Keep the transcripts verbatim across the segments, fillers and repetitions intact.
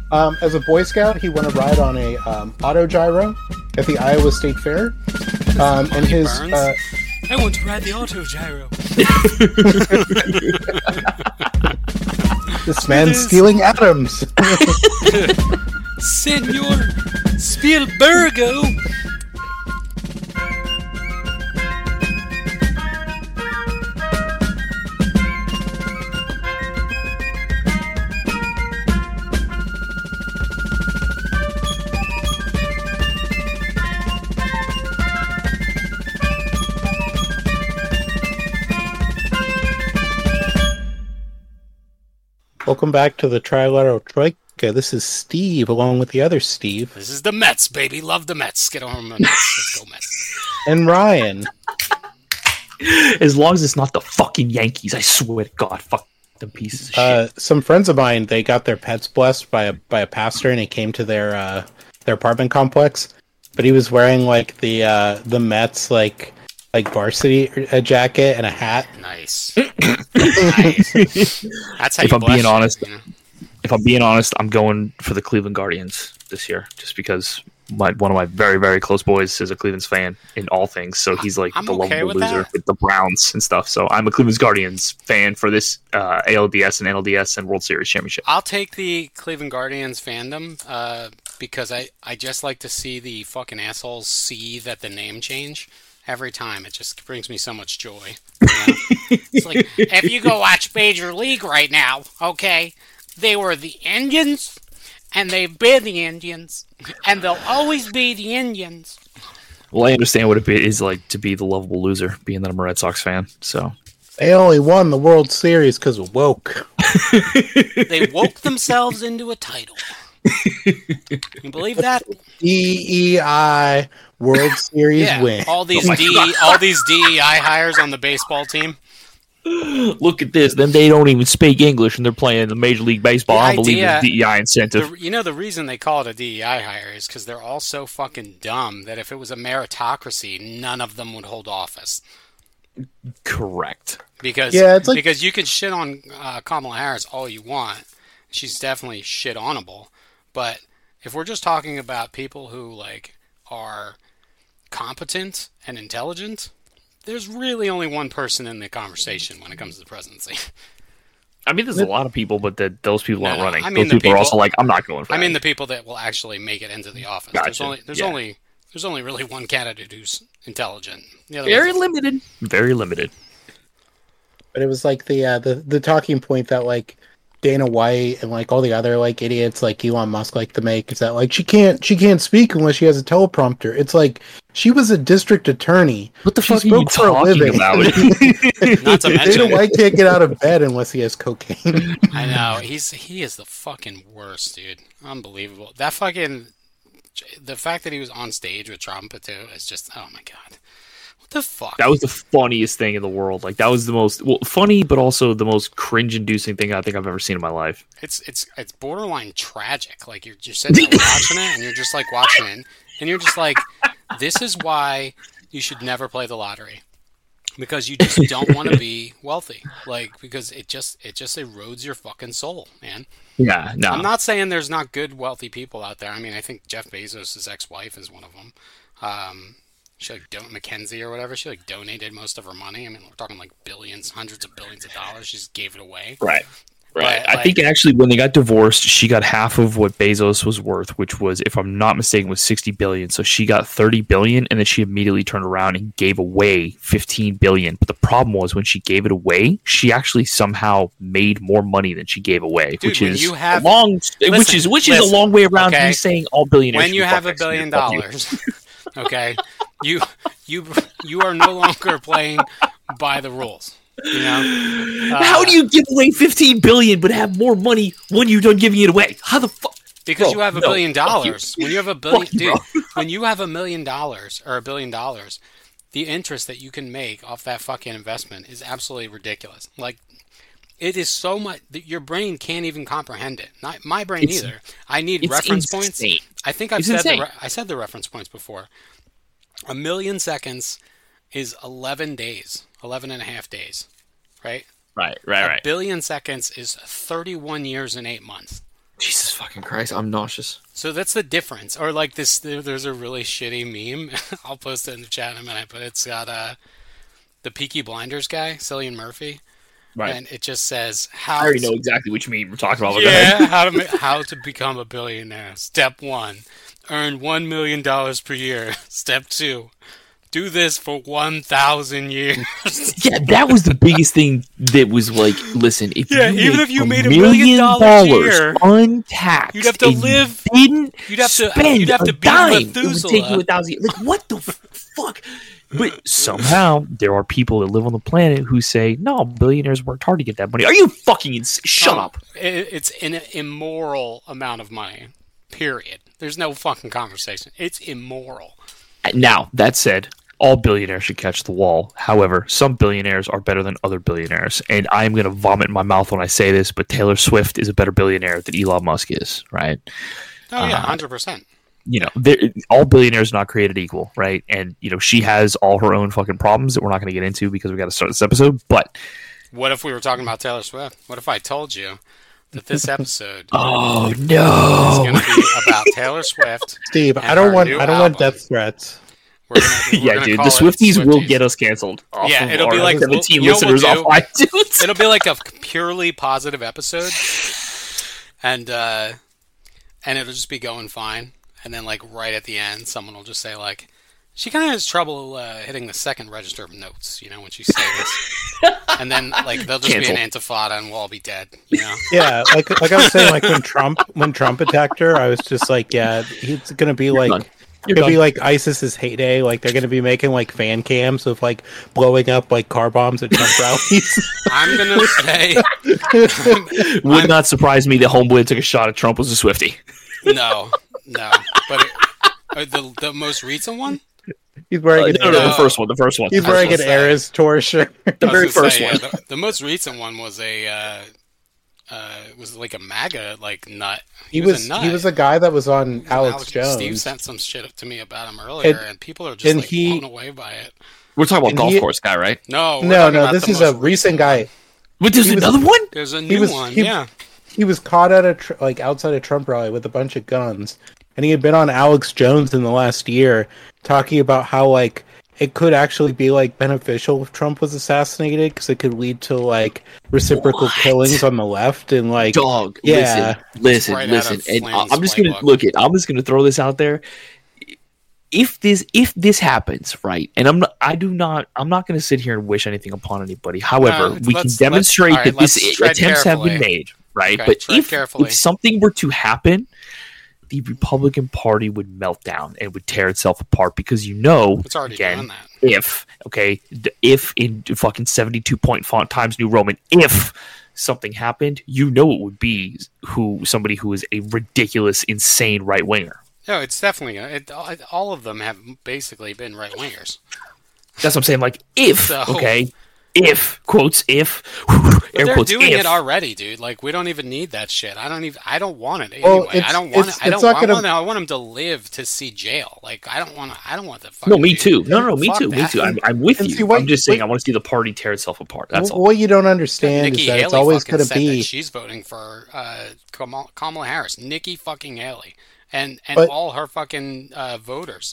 Um, as a Boy Scout, he won a ride on a um, auto gyro at the Iowa State Fair. Um, and his uh, I want to ride the auto gyro. This man's stealing atoms. Senor Spielbergo. Welcome back to the Trilateral Troika. This is Steve, along with the other Steve. This is the Mets, baby. Love the Mets. Get on the Mets. Let's go, Mets. And Ryan. As long as it's not the fucking Yankees, I swear to God, fuck them pieces of Uh, shit. some friends of mine, they got their pets blessed by a by a pastor, and he came to their uh, their apartment complex. But he was wearing like the uh, the Mets like like varsity a jacket and a hat. Nice. Nice. That's how If you I'm bless being you, honest, you know? If I'm being honest, I'm going for the Cleveland Guardians this year, just because my one of my very, very close boys is a Cleveland's fan in all things, so he's like I'm the okay lovable with loser that. with the Browns and stuff. So I'm a Cleveland's Guardians fan for this uh, A L D S and N L D S and World Series championship. I'll take the Cleveland Guardians fandom uh, because I, I just like to see the fucking assholes see that the name change every time. It just brings me so much joy. You know? It's like, if you go watch Major League right now, okay, they were the Indians, and they've been the Indians, and they'll always be the Indians. Well, I understand what it is like to be the lovable loser, being that I'm a Red Sox fan. So They only won the World Series because of woke. They woke themselves into a title. You believe that? D E I World Series Yeah. win. All these Oh my D, God. all these D E I hires on the baseball team. look at this. Then they don't even speak English, and they're playing the Major League Baseball. The I don't believe idea- in D E I incentive. The, you know the reason they call it a D E I hire is because they're all so fucking dumb that if it was a meritocracy, none of them would hold office. Correct. Because Yeah, it's like- because you can shit on uh, Kamala Harris all you want, she's definitely shit onable. But if we're just talking about people who like are competent and intelligent, there's really only one person in the conversation when it comes to the presidency. I mean, there's a lot of people, but that those people No, aren't no, running. I mean those the people, are people- also like, I'm not going for I that. mean the people that will actually make it into the office. There's Gotcha. only there's Yeah. only there's only really one candidate who's intelligent. The other very ones- limited. Very limited. But it was like the uh, the the talking point that like Dana White and like all the other like idiots like Elon Musk like to make is that like she can't she can't speak unless she has a teleprompter. It's like she was a district attorney. What the She fuck are you spoke for a talking living. about? Not to Dana mention, White can't get out of bed unless he has cocaine. I know he's he is the fucking worst, dude. Unbelievable. That fucking the fact that he was on stage with Trump too is just oh my god. What the fuck? That was the funniest thing in the world. Like that was the most well, funny, but also the most cringe-inducing thing I think I've ever seen in my life. It's it's it's borderline tragic. Like you're just sitting there watching it, and you're just like watching it, and you're just like, this is why you should never play the lottery, because you just don't want to be wealthy. Like because it just it just erodes your fucking soul, man. Yeah, no. I'm not saying there's not good wealthy people out there. I mean, I think Jeff Bezos' ex-wife is one of them. Um, she like don't Mackenzie or whatever. She like donated most of her money. I mean, we're talking like billions, hundreds of billions of dollars. She just gave it away. Right. Right. But, I like- think actually when they got divorced, she got half of what Bezos was worth, which was, if I'm not mistaken, was sixty billion. So she got thirty billion, and then she immediately turned around and gave away fifteen billion. But the problem was when she gave it away, she actually somehow made more money than she gave away, Dude, which when is you have- a long, which Listen, is which is listen, a long way around okay? me saying all billionaires. When you should have fuck a billion next year. Fuck you. dollars, okay, you you you are no longer playing by the rules. You know, Uh, How do you give away fifteen billion but have more money when you're done giving it away? How the fuck? because Bro, you have a no, billion fuck you. dollars. When you have a billion, Fuck you, dude, bro. when you have a million dollars or a billion dollars, the interest that you can make off that fucking investment is absolutely ridiculous. Like, it is so much that your brain can't even comprehend it. Not my brain It's- either. I need it's reference insane. points. I think I've It's said the insane. re- I said the reference points before. A million seconds is eleven days, eleven and a half days, right? Right, right, A right. billion seconds is thirty-one years and eight months. Jesus fucking Christ, I'm nauseous. So that's the difference. Or like this, there's a really shitty meme. I'll post it in the chat in a minute, but it's got uh, the Peaky Blinders guy, Cillian Murphy. Right. And it just says how. I already know exactly which meme we're talking about. Yeah, how to ma- how to become a billionaire. Step one, earn one million dollars per year. Step two, do this for one thousand years. Yeah, that was the biggest thing that was like, listen, if yeah, you even made if you a made a million million dollars a year, untaxed, you'd have to and live. You didn't You'd have to. spend You'd have to a beat dime, it would Methuselah. take you a thousand years. Like, what the fuck? But somehow there are people that live on the planet who say, "No, billionaires worked hard to get that money." Are you fucking insane? Shut Um, up. It, it's an immoral amount of money. Period. There's no fucking conversation. It's immoral. Now that said, all billionaires should catch the wall. However, some billionaires are better than other billionaires, and I am going to vomit in my mouth when I say this, but Taylor Swift is a better billionaire than Elon Musk is, right? Oh yeah, Uh, hundred percent. You know, they're- all billionaires are not created equal, right? And you know, she has all her own fucking problems that we're not going to get into because we got to start this episode. But What if we were talking about Taylor Swift? What if I told you that this episode oh is no, going to be about Taylor Swift? Steve, And I don't her want new I don't want album. death threats. We're gonna, we're yeah, gonna dude, call the it Swifties, will Swifties. get us canceled. Off Yeah, of it'll be our like- seventeen you know what listeners we'll off iTunes. It'll be like a purely positive episode, and uh, and it'll just be going fine. And then, like right at the end, someone will just say, like, "She kind of has trouble uh, hitting the second register of notes," you know, when she say this. And then, like, there'll just Cancel. be an intifada, and we'll all be dead. You know? Yeah, like like I was saying, like when Trump when Trump attacked her, I was just like, yeah, he's gonna be like. done. You're It'll be done. like ISIS's heyday. Like they're gonna be making like fan cams of like blowing up like car bombs at Trump rallies. I'm gonna say Would not surprise me that Homeboy took a shot at Trump was a Swiftie. no, no. But it, uh, the the most recent one, He's wearing Uh, an no, no, no, Eras- the first one, the first one. He's I was wearing an gonna say- Eras tour shirt. The I was very gonna first say, one. yeah, the, the most recent one was a uh, uh, was like a MAGA like nut. He He, was a nut. he was a guy that was on Alex, Jones. Steve sent some shit to me about him earlier, And- and, people are just and like he- blown away by it. We're talking about And golf he- course guy, right? No, we're No, talking no, about this the is a most recent guy. But there's He was- another one. There's a He new was one. he, yeah, he was caught at a tr- like outside a Trump rally with a bunch of guns, and he had been on Alex Jones in the last year talking about how like it could actually be like beneficial if Trump was assassinated because it could lead to like reciprocal What? killings on the left and like Dog, Yeah. listen, listen, Right out listen. of And Flame's I'm just gonna playbook. look it. I'm just gonna throw this out there. If this if this happens, right, and I'm not, I do not, I'm not going to sit here and wish anything upon anybody. However, Uh, we can let's- demonstrate let's- all right, that this let's tread attempts have been carefully. made, right? Okay, but tread if, carefully. if something were to happen, the Republican Party would melt down and would tear itself apart because you know, it's already again, done that. if okay, the if in fucking seventy-two point font Times New Roman, if something happened, you know it would be who somebody who is a ridiculous, insane right winger. No, it's definitely gonna. It, all of them have basically been right wingers. That's what I'm saying. Like if So- okay, if quotes if But air they're quotes doing if it already, dude. Like we don't even need that shit. I don't even. I don't want it Well, anyway. I it's- don't want. it's- It. I don't it's not want. gonna- I want him to live to see jail. Like I don't want. I don't want the. Fucking no, me dude. too. No, no, no, me Fuck too. Me that. too. I'm, I'm with And you. see, what- I'm just saying. what- I want to see the party tear itself apart. That's w- all. what you don't understand Nikki is that Haley it's always fucking going to said be that she's voting for uh, Kamal- Kamala Harris, Nikki fucking Haley, and and But- all her fucking uh, voters.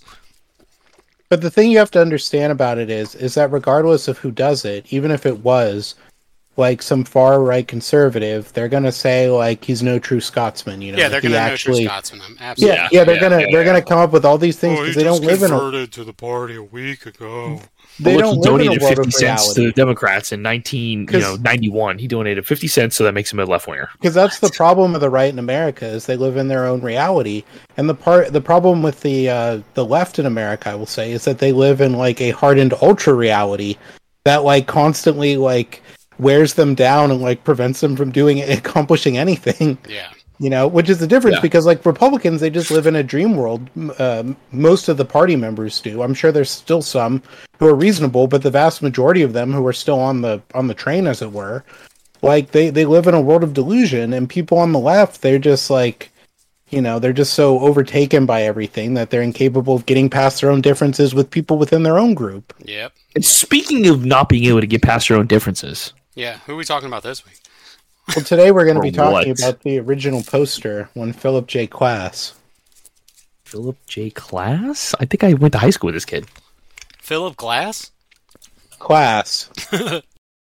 But the thing you have to understand about it is, is that regardless of who does it, even if it was like some far right conservative, they're gonna say like he's no true Scotsman. You know, Yeah, if they're he gonna know actually, true Scotsman. I'm absolutely. yeah, yeah, they're yeah, gonna yeah, they're yeah. gonna come up with all these things Oh, because they don't live in a to the party a week ago. they But don't he live in a donated world fifty of cents to the reality. Democrats in nineteen, you 'Cause- know, ninety-one. He donated fifty cents, so that makes him a left winger. Because that's the problem of the right in America is they live in their own reality, and the part the problem with the uh, the left in America, I will say, is that they live in like a hardened ultra reality that like constantly like wears them down and like prevents them from doing accomplishing anything. Yeah. You know, which is the difference Yeah. because like Republicans, they just live in a dream world. M- Uh, most of the party members do. I'm sure there's still some who are reasonable, but the vast majority of them who are still on the on the train, as it were, like they they live in a world of delusion. And people on the left, they're just like, you know, they're just so overtaken by everything that they're incapable of getting past their own differences with people within their own group. Yep. And speaking of not being able to get past your own differences, Yeah. Who are we talking about this week? Well, today we're going to Or be talking what? about the original poster, one Philip J. Klass. Philip J. Klass? I think I went to high school with this kid. Philip Glass? Klass. No,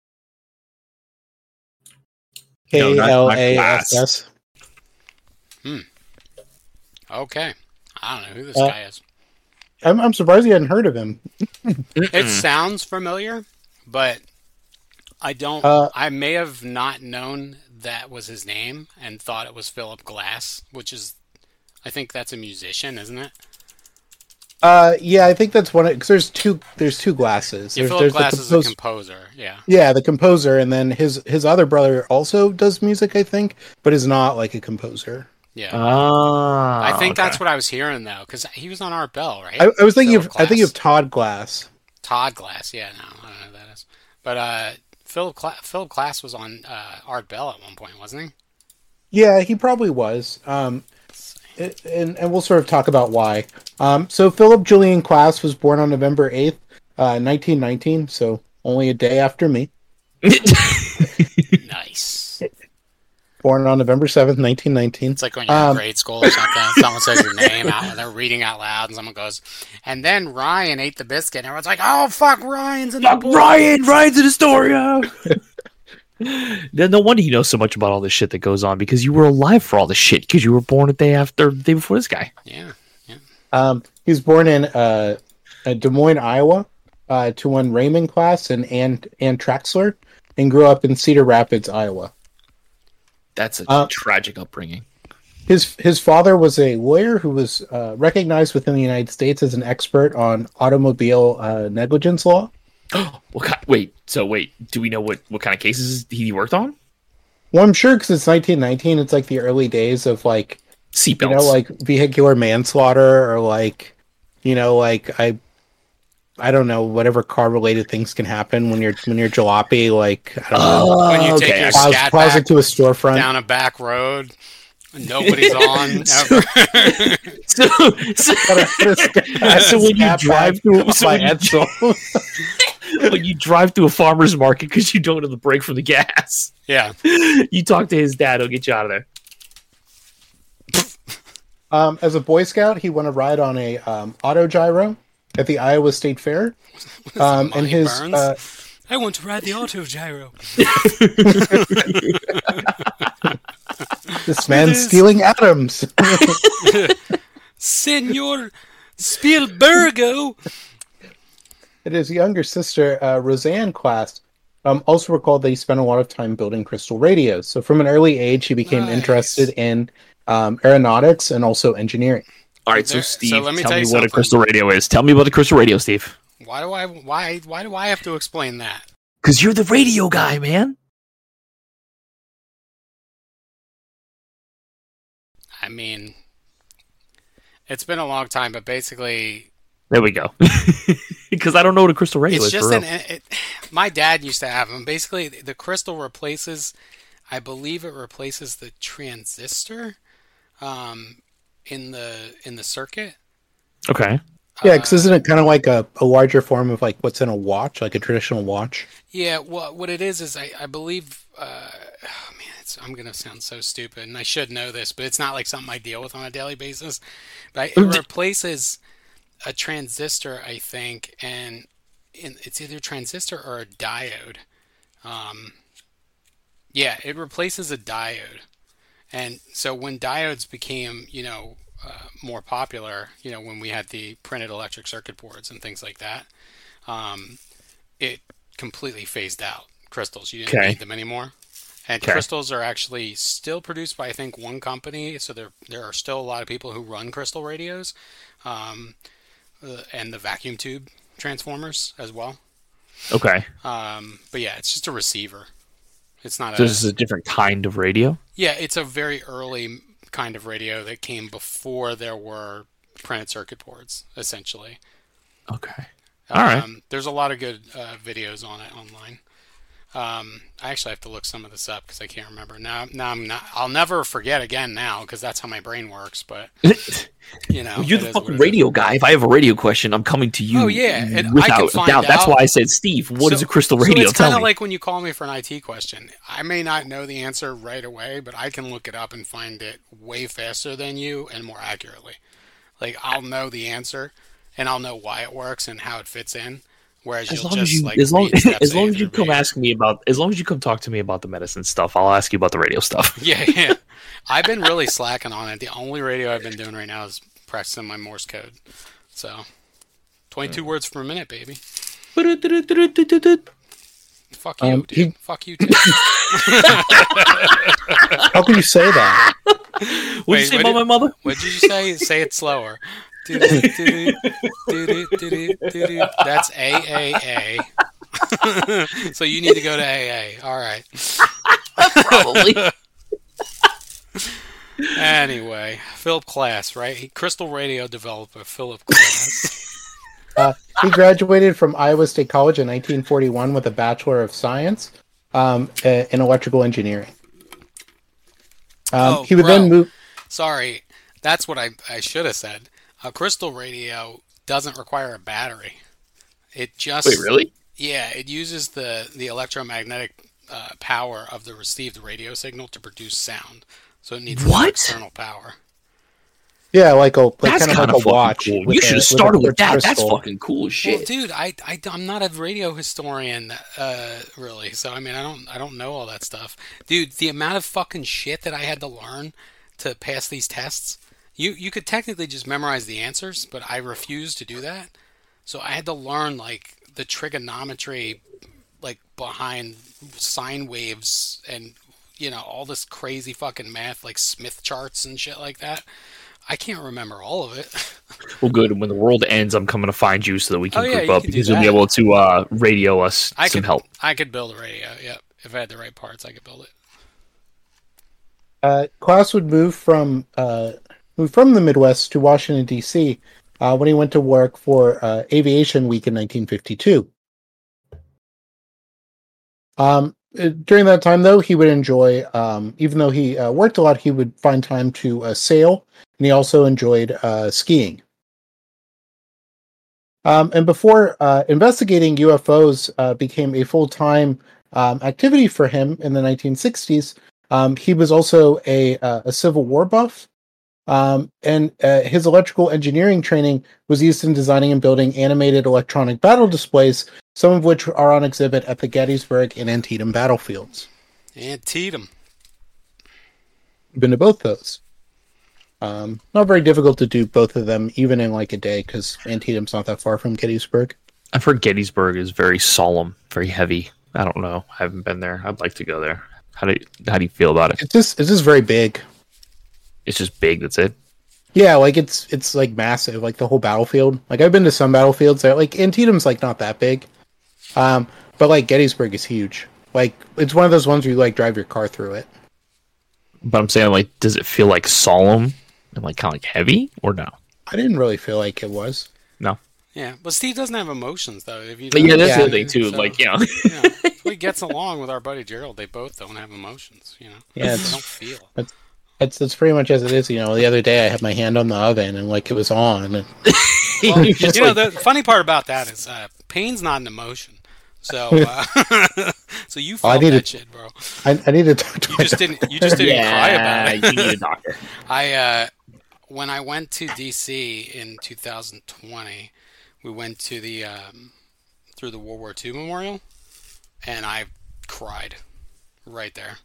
K not- L not A Glass. S S. Okay. I don't know who this Uh, guy is. I'm, I'm surprised you hadn't heard of him. It sounds familiar, but I don't. Uh, I may have not known that was his name and thought it was Philip Glass, which is, I think that's a musician, isn't it? Uh, yeah, I think that's one because there's two. There's two Glasses. Yeah, There's, Philip there's the Glass is a compos- composer. Yeah. Yeah, the composer, and then his his other brother also does music, I think, but is not like a composer. Yeah. Ah, I think okay. that's what I was hearing though, because he was on Art Bell, right? I, I was thinking Philip of I think Glass. of Todd Glass. Todd Glass. Yeah, no, I don't know who that is. But uh, Philip Cla- Philip Glass was on uh, Art Bell at one point, wasn't he? Yeah, he probably was. Um, it, and and we'll sort of talk about why. Um, so Philip Julian Klass was born on November eighth, uh, nineteen nineteen. So only a day after me. Nice. Born on November seventh, nineteen nineteen. It's like when you're Um, in grade school or something. Someone says your name out, and they're reading out loud, and someone goes, "And then Ryan ate the biscuit." And everyone's like, "Oh fuck, Ryan's in the Fuck book." Ryan! Ryan's in Astoria! Then no wonder you know so much about all this shit that goes on because you were alive for all this shit because you were born a day after, the day before this guy. Yeah, yeah. Um, he was born in uh, uh, Des Moines, Iowa, uh, to one Raymond Klass and Ann, Ann Traxler, and grew up in Cedar Rapids, Iowa. That's a Uh, tragic upbringing. His his father was a lawyer who was uh, recognized within the United States as an expert on automobile uh, negligence law. What kind, wait, so wait, do we know what, what kind of cases he worked on? Well, I'm sure because it's nineteen nineteen. It's like the early days of like Seatbelts. you know like vehicular manslaughter or like you know like I I don't know whatever car related things can happen when you're when you're jalopy like I don't know Oh, When you take okay. your plows, scat plows back into a storefront. down a back road, nobody's on ever. so, so, so when you drive through, so by when, you, Edsel. when you drive through a farmer's market because you don't have the brake for the gas, Yeah. you talk to his dad, he'll get you out of there. Um, as a Boy Scout, he won a ride on a um, auto gyro at the Iowa State Fair. Um, and Monty his Burns? uh, I want to ride the auto gyro. this man's is- stealing atoms. Senor Spielbergo. And his younger sister, uh, Roseanne Klass, um, also recalled that he spent a lot of time building crystal radios. So from an early age, he became Nice. interested in um, aeronautics and also engineering. All right, so There- Steve, so let me tell tell me you what a something. crystal radio is. Tell me about a crystal radio, Steve. Why do I why why do I have to explain that? Because you're the radio guy, man. I mean, it's been a long time, but basically, There we go. Because I don't know what a crystal radio it's is. just for an. real. It, my dad used to have them. Basically, the crystal replaces, I believe, it replaces the transistor, um, in the in the circuit. Okay. Yeah, because Uh, isn't it kind of like a, a larger form of like what's in a watch, like a traditional watch? Yeah, well, what it is is I, I believe. Uh, oh man, it's, I'm gonna sound so stupid, and I should know this, but it's not like something I deal with on a daily basis. But it replaces a transistor, I think, and in, it's either a transistor or a diode. Um, yeah, it replaces a diode, and so when diodes became, you know, uh, more popular, you know, when we had the printed electric circuit boards and things like that, um, it completely phased out crystals. You didn't Okay. need them anymore. And Okay. crystals are actually still produced by I think one company, so there there are still a lot of people who run crystal radios, um, uh, and the vacuum tube transformers as well. Okay. Um, but yeah, it's just a receiver. It's not So a this is a different kind of radio? yeah. It's a very early kind of radio that came before there were printed circuit boards, essentially. Okay. All right. Um, there's a lot of good uh, videos on it online. Um, I actually have to look some of this up because I can't remember now. Now I'm not. I'll never forget again now because that's how my brain works. But you know, You're it the is fucking what it radio is. guy. If I have a radio question, I'm coming to you. Oh, yeah, and I without can a find doubt. That's out. why I said, Steve, what is So- a crystal so radio? it's Tell kind of me. like when you call me for an I T question. I may not know the answer right away, but I can look it up and find it way faster than you and more accurately. Like I'll know the answer and I'll know why it works and how it fits in. Whereas As you'll long just as you, like as long, read steps as long A as you through come B. ask me about, as long as you come talk to me about the medicine stuff, I'll ask you about the radio stuff. Yeah, yeah. I've been really slacking on it. The only radio I've been doing right now is practicing my Morse code. So, twenty-two words per minute, baby. Fuck you, Um, dude. he- Fuck you, too. How can you say that? What did Wait, you say what about did- my mother? What did you say? Say it slower. Doo-doo, doo-doo, doo-doo, doo-doo, doo-doo. That's A A A. So you need to go to A A. All right. Probably. Anyway, Philip Klass, right? He- Crystal radio developer Philip Klass. Uh, he graduated from Iowa State College in nineteen forty-one with a Bachelor of Science um, uh, in Electrical Engineering. Um, Oh, he would bro. then move. Sorry, that's what I, I should have said. A crystal radio doesn't require a battery. It just Wait, really? Yeah, it uses the the electromagnetic uh, power of the received radio signal to produce sound. So it needs no What? external power. Yeah, like a like That's kind of kind like of a fucking watch. cool. with You a- should have with a started with quartz that. That's crystal. fucking cool as Well, shit. dude, I, I I'm not a radio historian, uh, really. So I mean, I don't I don't know all that stuff, dude. The amount of fucking shit that I had to learn to pass these tests. You you could technically just memorize the answers, but I refused to do that. So I had to learn like the trigonometry, like behind sine waves and you know all this crazy fucking math, like Smith charts and shit like that. I can't remember all of it. Well, good. When the world ends, I'm coming to find you so that we can Oh, yeah, group you up can do because you'll be that. able to uh, radio us I some could help. I could build a radio. Yep, if I had the right parts, I could build it. Uh, Klaus would move from uh, move from the Midwest to Washington D C uh, when he went to work for uh, Aviation Week in nineteen fifty-two. Um, uh, during that time, though, he would enjoy, um, even though he uh, worked a lot, he would find time to uh, sail, and he also enjoyed uh, skiing. Um, and before uh, investigating U F Os uh, became a full time um, activity for him in the nineteen sixties. Um, he was also a uh, a Civil War buff, um, and uh, his electrical engineering training was used in designing and building animated electronic battle displays, some of which are on exhibit at the Gettysburg and Antietam battlefields. Antietam. Been to both those. Um, not very difficult to do both of them, even in like a day, because Antietam's not that far from Gettysburg. I've heard Gettysburg is very solemn, very heavy. I don't know. I haven't been there. I'd like to go there. How do you, how do you feel about it? It's just it's just very big. It's just big. That's it. Yeah, like it's it's like massive, like the whole battlefield. Like I've been to some battlefields that like Antietam's like not that big, um, but like Gettysburg is huge. Like it's one of those ones where you like drive your car through it. But I'm saying, like, does it feel like solemn and like kind of like heavy, or no? I didn't really feel like it was. No. Yeah, but Steve doesn't have emotions though. If you But yeah, that's Yeah. the other thing too. So, like, you know, you know, he gets along with our buddy Gerald. They both don't have emotions. You know, Yeah, they it's- don't feel. It's it's pretty much as it is. You know, the other day I had my hand on the oven and like it was on. And Well, You're just you know, like- the funny part about that is uh, pain's not an emotion. So, uh, so you Oh, I felt need that to- shit, bro. I, I need to talk to You my just didn't. You just didn't cry about it. you need a doctor. I uh, when I went to D C in two thousand twenty, we went to the um, through the World War Two Memorial, and I cried right there.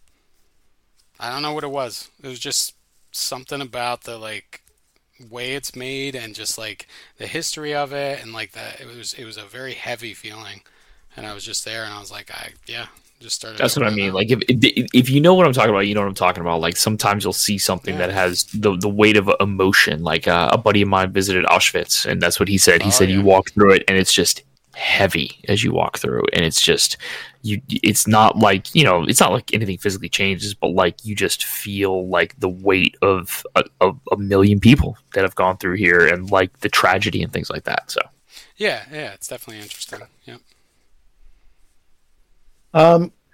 I don't know what it was. It was just something about the like way it's made and just like the history of it and like that. It was it was a very heavy feeling, and I was just there and I was like, I yeah, just started. That's what I opening mean. up. Like, if if if you know what I'm talking about, you know what I'm talking about. Like, sometimes you'll see something Yeah. that has the the weight of emotion. Like, uh, a buddy of mine visited Auschwitz, and that's what he said. He Oh, said yeah. you walk through it, and it's just heavy as you walk through, and it's just you. It's not like you know, it's not like anything physically changes, but like you just feel like the weight of a, of a million people that have gone through here, and like the tragedy and things like that. So. yeah, yeah, it's definitely interesting. Yeah. Um,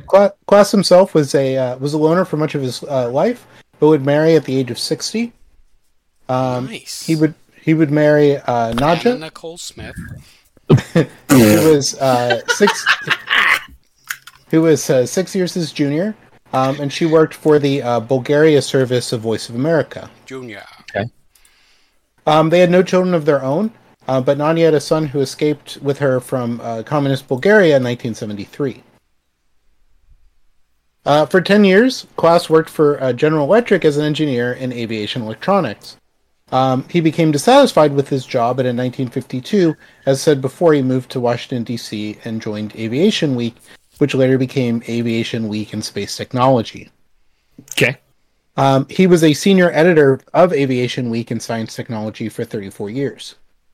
Cla- Klaus himself was a uh, was a loner for much of his uh, life, but would marry at the age of sixty. Um, Nice. He would he would marry uh, Anna Nadja, Nicole Smith. who was uh, six, who was uh, six years his junior, um, and she worked for the uh, Bulgaria service of Voice of America. Junior. Um, they had no children of their own, uh, but Nadia had a son who escaped with her from uh, communist Bulgaria in nineteen seventy-three. Uh, for ten years, Klaus worked for uh, General Electric as an engineer in aviation electronics. Um, he became dissatisfied with his job, and in nineteen fifty-two, as said before, he moved to Washington, D C and joined Aviation Week, which later became Aviation Week in Space Technology. Okay. Um, he was a senior editor of Aviation Week in Science Technology for thirty-four years.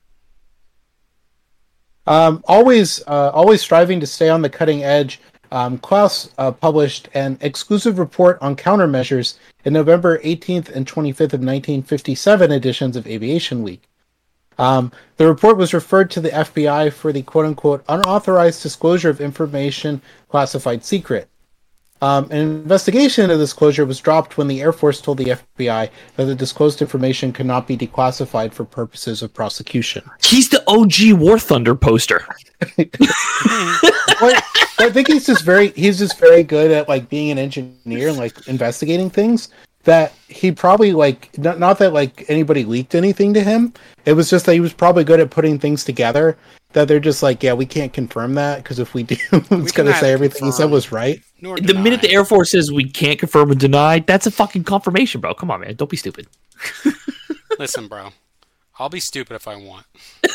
Um, always, uh, always striving to stay on the cutting edge, um, Klaus uh, published an exclusive report on countermeasures in November eighteenth and twenty-fifth of nineteen fifty-seven editions of Aviation Week. Um, the report was referred to the F B I for the quote-unquote unauthorized disclosure of information classified secret. Um, an investigation into disclosure was dropped when the Air Force told the F B I that the disclosed information could not be declassified for purposes of prosecution. He's the O G War Thunder poster. Well, I think he's just very he's just very good at like being an engineer and like investigating things. That he probably like not, not that like anybody leaked anything to him. It was just that he was probably good at putting things together. That they're just like, yeah, we can't confirm that because if we do, it's going to say everything confirm. He said was right. Nor the deny. minute the Air Force says we can't confirm or deny, that's a fucking confirmation, bro. Come on, man. Don't be stupid. Listen, bro. I'll be stupid if I want.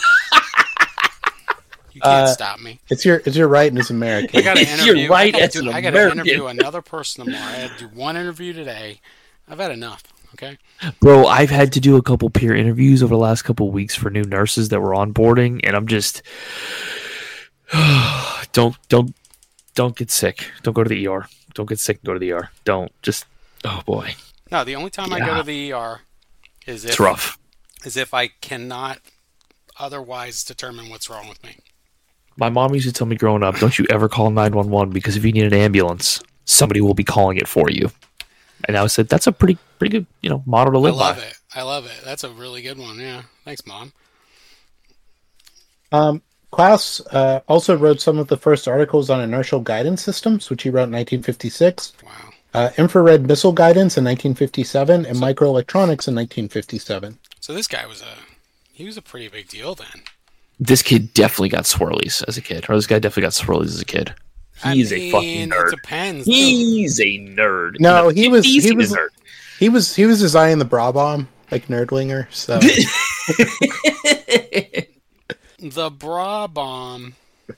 You can't uh, stop me. It's your it's your right as American. I got to interview. You're right I as gotta, an I got to American. interview another person tomorrow. I had to do one interview today. I've had enough. Okay. Bro, I've had to do a couple peer interviews over the last couple of weeks for new nurses that were onboarding, and I'm just don't don't don't get sick. Don't go to the E R. Don't get sick and go to the E R. Don't just oh boy. No, the only time Yeah. I go to the E R is if It's rough. is if I cannot otherwise determine what's wrong with me. My mom used to tell me growing up, don't you ever call nine one one because if you need an ambulance, somebody will be calling it for you. And I said, that's a pretty pretty good, you know, motto to I live love by. it. I love it. That's a really good one. Yeah. Thanks, Mom. Um, Klaus uh, also wrote some of the first articles on inertial guidance systems, which he wrote in nineteen fifty-six. Wow. Uh, infrared missile guidance in nineteen fifty-seven, and microelectronics in nineteen fifty-seven. So this guy was a he was a pretty big deal then. This kid definitely got swirlies as a kid. Or this guy definitely got swirlies as a kid. He's I a mean, fucking nerd. It depends. though. He's a nerd. No, he was He's he a was nerd. he was he was designing the bra bomb like Nerdlinger. So The bra bomb.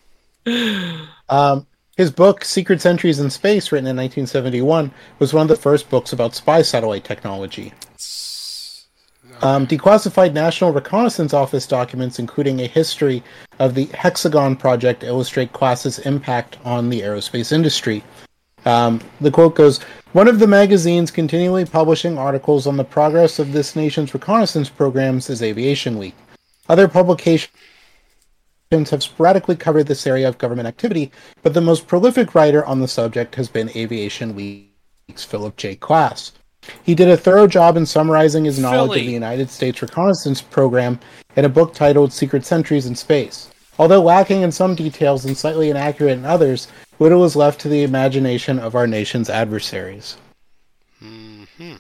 um, his book Secret Sentries in Space, written in nineteen seventy-one, was one of the first books about spy satellite technology. Um, declassified National Reconnaissance Office documents, including a history of the Hexagon project, illustrate Klaus's impact on the aerospace industry. Um, the quote goes, "One of the magazines continually publishing articles on the progress of this nation's reconnaissance programs is Aviation Week. Other publications have sporadically covered this area of government activity, but the most prolific writer on the subject has been Aviation Week's Philip J. Klaus. He did a thorough job in summarizing his knowledge Philly. of the United States reconnaissance program in a book titled Secret Sentries in Space. Although lacking in some details and slightly inaccurate in others, little is left to the imagination of our nation's adversaries." Hmm.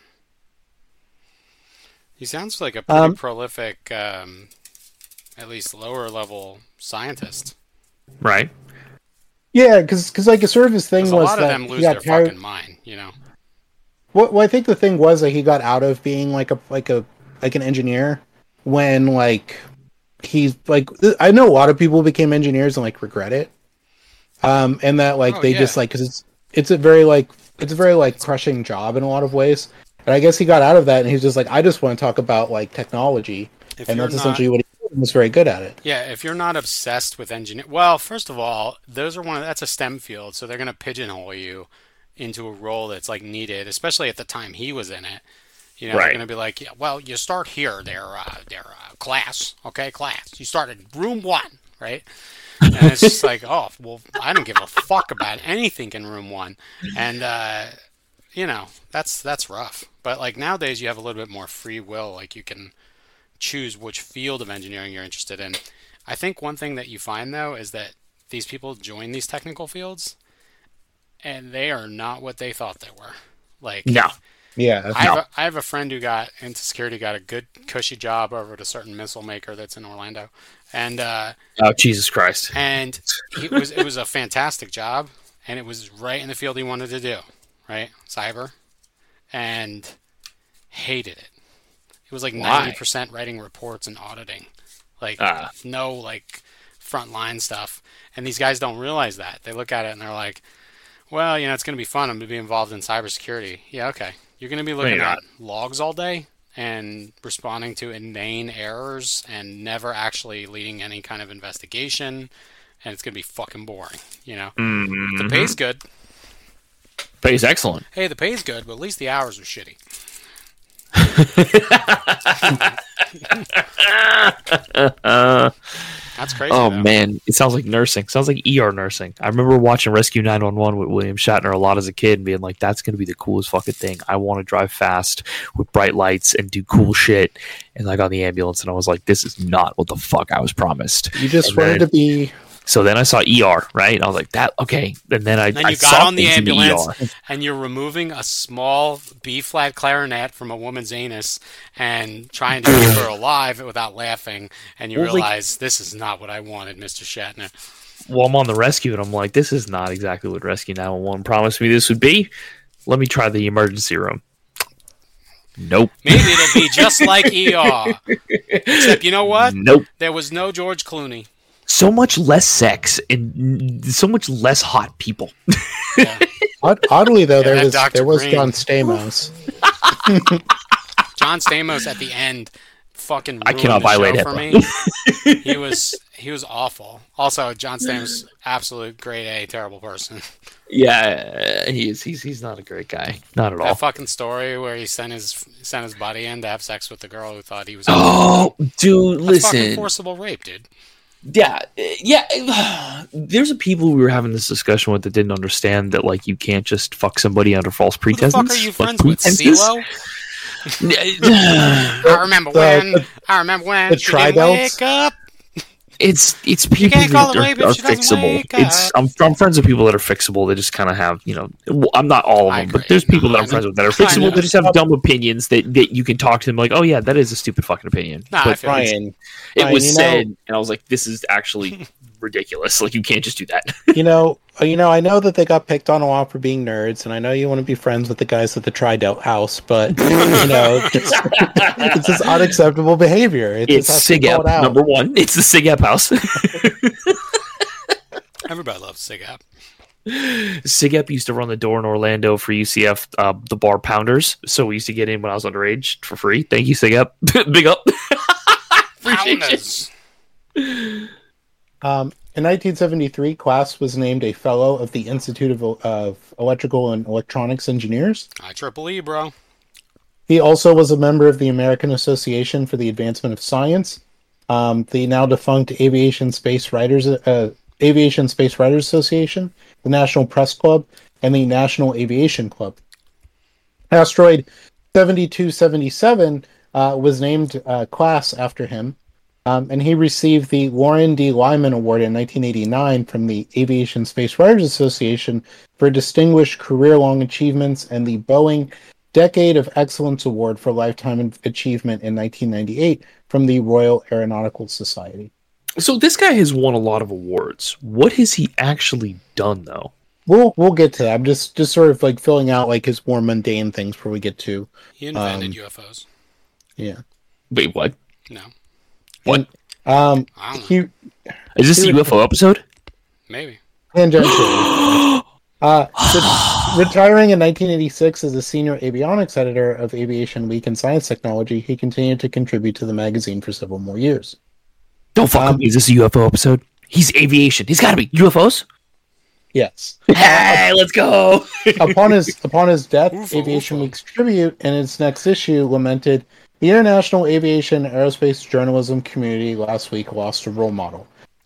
He sounds like a pretty Um, prolific, um, at least lower level scientist. Right. Yeah, because like a sort of his thing 'Cause a was lot of that them he lose got their tired. fucking mind, you know. Well, well, I think the thing was that he got out of being like a like a like an engineer when like he's like I know a lot of people became engineers and like regret it, um, and that like Oh, they yeah. just like because it's it's a very like it's a very like crushing job in a lot of ways. And I guess he got out of that and he's just like I just want to talk about like technology, If and you're that's not- essentially what he did and was very good at it. Yeah, if you're not obsessed with engineer, well, first of all, those are one of, that's a STEM field, so they're going to pigeonhole you into a role that's like needed, especially at the time he was in it. You know, they're Right. going to be like, yeah, well, you start here, there, uh, there, uh, class, okay, class. You start in room one, right? And it's just like, oh, well, I don't give a fuck about anything in room one. And, uh, you know, that's that's rough. But, like, nowadays you have a little bit more free will. Like, you can choose which field of engineering you're interested in. I think one thing that you find, though, is that these people join these technical fields, and they are not what they thought they were. Like, No. Yeah. I have, No. a, I have a friend who got into security, got a good cushy job over at a certain missile maker that's in Orlando, and uh, Oh, Jesus Christ. and it was it was a fantastic job, and it was right in the field he wanted to do, right, cyber, and hated it. It was like Why? ninety percent writing reports and auditing, like Ah. no like frontline stuff, and these guys don't realize that. They look at it and they're like, well, you know, it's going to be fun. I'm going to be involved in cybersecurity. Yeah, okay. You're going to be looking you're at not. logs all day and responding to inane errors and never actually leading any kind of investigation, and it's going to be fucking boring, you know? Mm-hmm. The pay's good. Pay's excellent. Hey, the pay's good, but at least the hours are shitty. Uh, That's crazy. oh, though. man. It sounds like nursing. Sounds like E R nursing. I remember watching Rescue nine one one with William Shatner a lot as a kid and being like, that's going to be the coolest fucking thing. I want to drive fast with bright lights and do cool shit. And I got in the ambulance and I was like, this is not what the fuck I was promised. You just And wanted then- to be. So then I saw E R, right? And I was like, that, okay. And then I, And then I you got saw on the things in E ambulance R. and you're removing a small B flat clarinet from a woman's anus and trying to keep her alive without laughing, and you Well, like- realize this is not what I wanted, Mister Shatner. Well, I'm on the rescue and I'm like, this is not exactly what Rescue nine one one promised me this would be. Let me try the emergency room. Nope. Maybe it'll be just like E R. Except you know what? Nope. There was no George Clooney. So much less sex and so much less hot people. Yeah. Odd, oddly though, Yeah, there that was Doctor there was Green. John Stamos. John Stamos at the end fucking I ruined cannot the violate show for HIPAA. me. he was he was awful. Also, John Stamos, absolute grade A, terrible person. Yeah, he is. He's he's not a great guy. Not at all. That fucking story where he sent his sent his buddy in to have sex with the girl who thought he was. Oh, dude, That's fucking listen. forcible rape, dude. Yeah, yeah. There's a people we were having this discussion with that didn't understand that like you can't just fuck somebody under false Who the pretenses. fuck are you like, friends with? pretenses. CeeLo? it's I remember The- when. the- I remember when the she didn't Tri-Belts? wake up. it's people can't call that it are, rape if are she doesn't fixable. wake It's up. I'm, I'm friends with people that are fixable. They just kind of have you know. well, I'm not all of I them, but agree. there's people that No, I'm I friends know. with that are I fixable. know. That just have dumb opinions that, that you can talk to them like, oh yeah, that is a stupid fucking opinion. Nah, I but feel like- Ryan, it Ryan, was you know- said, and I was like, this is actually ridiculous. Like you can't just do that. you know, you know, I know that they got picked on a lot for being nerds, and I know you want to be friends with the guys at the Tri-Delt House, but you know, it's, it's just unacceptable behavior. It It's just has to be called SIGAP out. number one. It's the SIGAP house. Everybody loves SIGAP. SIGAP used to run the door in Orlando for U C F, uh, the bar Pounders. So we used to get in when I was underage for free. Thank you, SIGAP. Big up. Pounders. Um, in nineteen seventy-three, Klass was named a fellow of the Institute of, of Electrical and Electronics Engineers. I triple E, bro. He also was a member of the American Association for the Advancement of Science, um, the now defunct Aviation Space Writers uh, Aviation Space Writers Association, the National Press Club, and the National Aviation Club. Asteroid seventy-two seventy-seven uh, was named uh, Klass after him, um, and he received the Warren D. Lyman Award in nineteen eighty-nine from the Aviation Space Writers Association for distinguished career-long achievements, and the Boeing Decade of Excellence Award for Lifetime Achievement in nineteen ninety-eight from the Royal Aeronautical Society. So this guy has won a lot of awards. What has he actually done, though? We'll we'll get to that. I'm just just sort of like filling out like his more mundane things before we get to He invented Um, U F Os. yeah. Wait, what? No. What? Um, I don't know. he Is this a He U F O episode? Maybe. tangentially. Uh, re- retiring in nineteen eighty-six as a senior avionics editor of Aviation Week and Science Technology, he continued to contribute to the magazine for several more years. Don't fuck Um, with me. Is this a U F O episode? He's aviation. He's got to be U F Os. Yes. Hey, let's go. upon his upon his death, Oofa, Aviation oofa. Week's tribute in its next issue lamented the international aviation and aerospace journalism community last week lost a role model.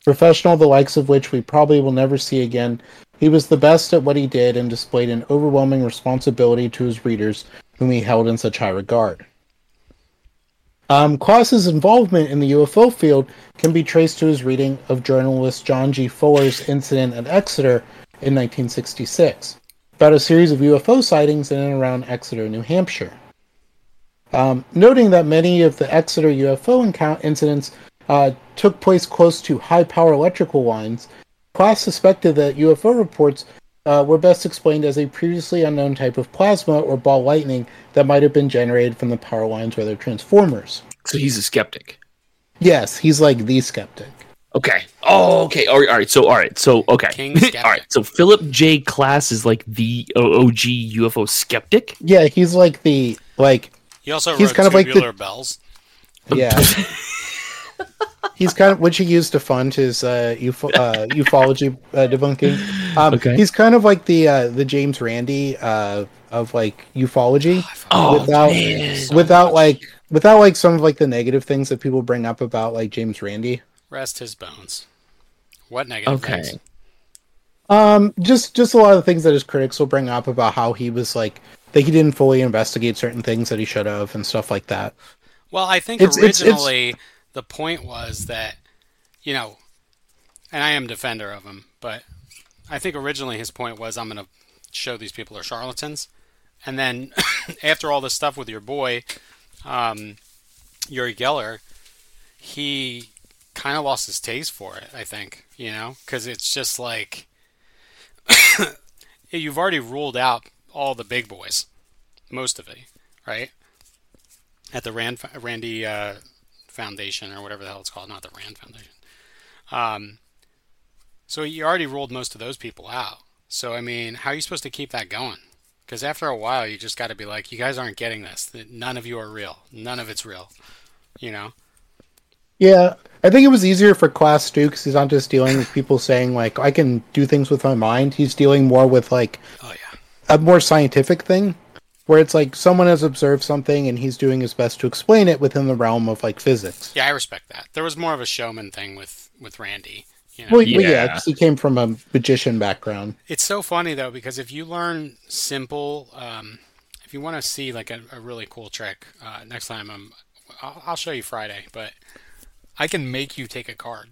Professional, the likes of which we probably will never see again, he was the best at what he did and displayed an overwhelming responsibility to his readers, whom he held in such high regard. Um, Klaus's involvement in the U F O field can be traced to his reading of journalist John G. Fuller's incident at Exeter in nineteen sixty-six, about a series of U F O sightings in and around Exeter, New Hampshire. Um, noting that many of the Exeter U F O encounter incidents uh, took place close to high-power electrical lines, Klaus suspected that U F O reports uh, were best explained as a previously unknown type of plasma or ball lightning that might have been generated from the power lines or their transformers. So he's a skeptic. Yes, he's like the skeptic. Okay. Oh, okay. All right. All right. So, all right. So, okay. King skeptic. All right. So, Philip J. Klass is like the O G U F O skeptic. Yeah, he's like the like. He also he's wrote kind of like Tubular the, Bells. Yeah. He's kind of, which he used to fund his uh, ufo, uh, ufology uh, debunking. Um, Okay. He's kind of like the uh, the James Randi uh, of like ufology, Oh, without man. So without much. like without like some of like the negative things that people bring up about like James Randi. Rest his bones. What negative Okay. things? Um, just just a lot of the things that his critics will bring up about how he was like that he didn't fully investigate certain things that he should have and stuff like that. Well, I think It's- it's- it's- originally the point was that, you know, and I am a defender of him, but I think originally his point was I'm going to show these people are charlatans. And then after all this stuff with your boy, um, Uri Geller, he kind of lost his taste for it, I think, you know, because it's just like you've already ruled out all the big boys, most of it, right? At the Rand, Randy uh, Foundation, or whatever the hell it's called, not the Rand Foundation. Um, so you already ruled most of those people out. So, I mean, how are you supposed to keep that going? Because after a while, you just got to be like, you guys aren't getting this. None of you are real. None of it's real. You know? Yeah, I think it was easier for Klass too because he's not just dealing with people saying like I can do things with my mind. He's dealing more with like Oh, yeah. a more scientific thing, where it's like someone has observed something and he's doing his best to explain it within the realm of like physics. Yeah, I respect that. There was more of a showman thing with, with Randy. You know? Well, yeah, well, yeah, Yeah. 'cause he came from a magician background. It's so funny though, because if you learn simple, um, if you want to see like a, a really cool trick, uh, next time I'm, I'll, I'll show you Friday, but I can make you take a card.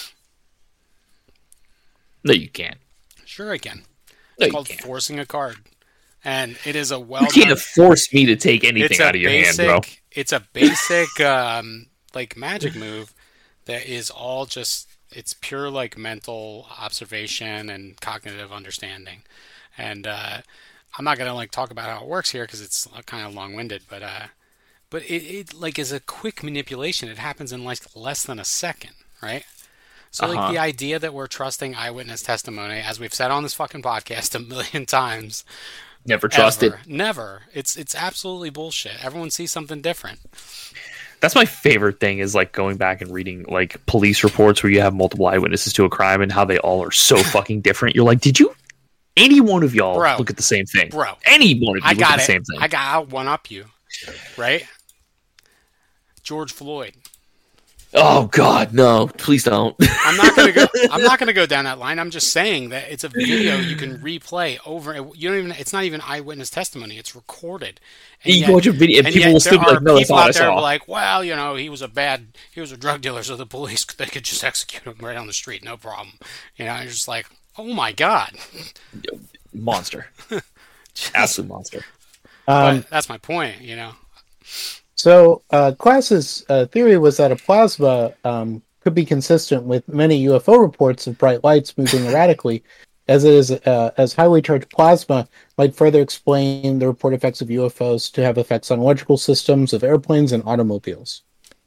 No, you can't. Sure, I can. No, It's you called can't. forcing a card, and it is a well. You can't force me to take anything It's out a of your basic. hand, bro. It's a basic um, like magic move that is all just. It's pure like mental observation and cognitive understanding, and uh, I'm not gonna like talk about how it works here because it's kind of long-winded, but uh, but it, it like is a quick manipulation. It happens in like less than a second, right? So like Uh-huh. the idea that we're trusting eyewitness testimony, as we've said on this fucking podcast a million times, Never trusted. ever, never. It's it's absolutely bullshit. Everyone sees something different. That's my favorite thing is like going back and reading like police reports where you have multiple eyewitnesses to a crime and how they all are so fucking different. You're like, did you? Any one of y'all Bro. look at the same thing, Bro. Any one of you I look got at the it. same thing. I got I'll one up you, right? George Floyd. Oh God, no! Please don't. I'm not gonna go. I'm not gonna go down that line. I'm just saying that it's a video you can replay over. You don't even. It's not even eyewitness testimony. It's recorded. And you yet- can watch a video and, and people yet will still there be like, are "No, that's people not what I out there who saw." are like, well, you know, he was a bad, he was a drug dealer, so the police they could just execute him right on the street, no problem. You know, and you're just like, oh my god, Monster, absolute monster. Um, but that's my point. You know, So, uh, Klass's uh, theory was that a plasma um, could be consistent with many U F O reports of bright lights moving erratically, as it is uh, as highly charged plasma might further explain the report effects of U F Os to have effects on electrical systems of airplanes and automobiles.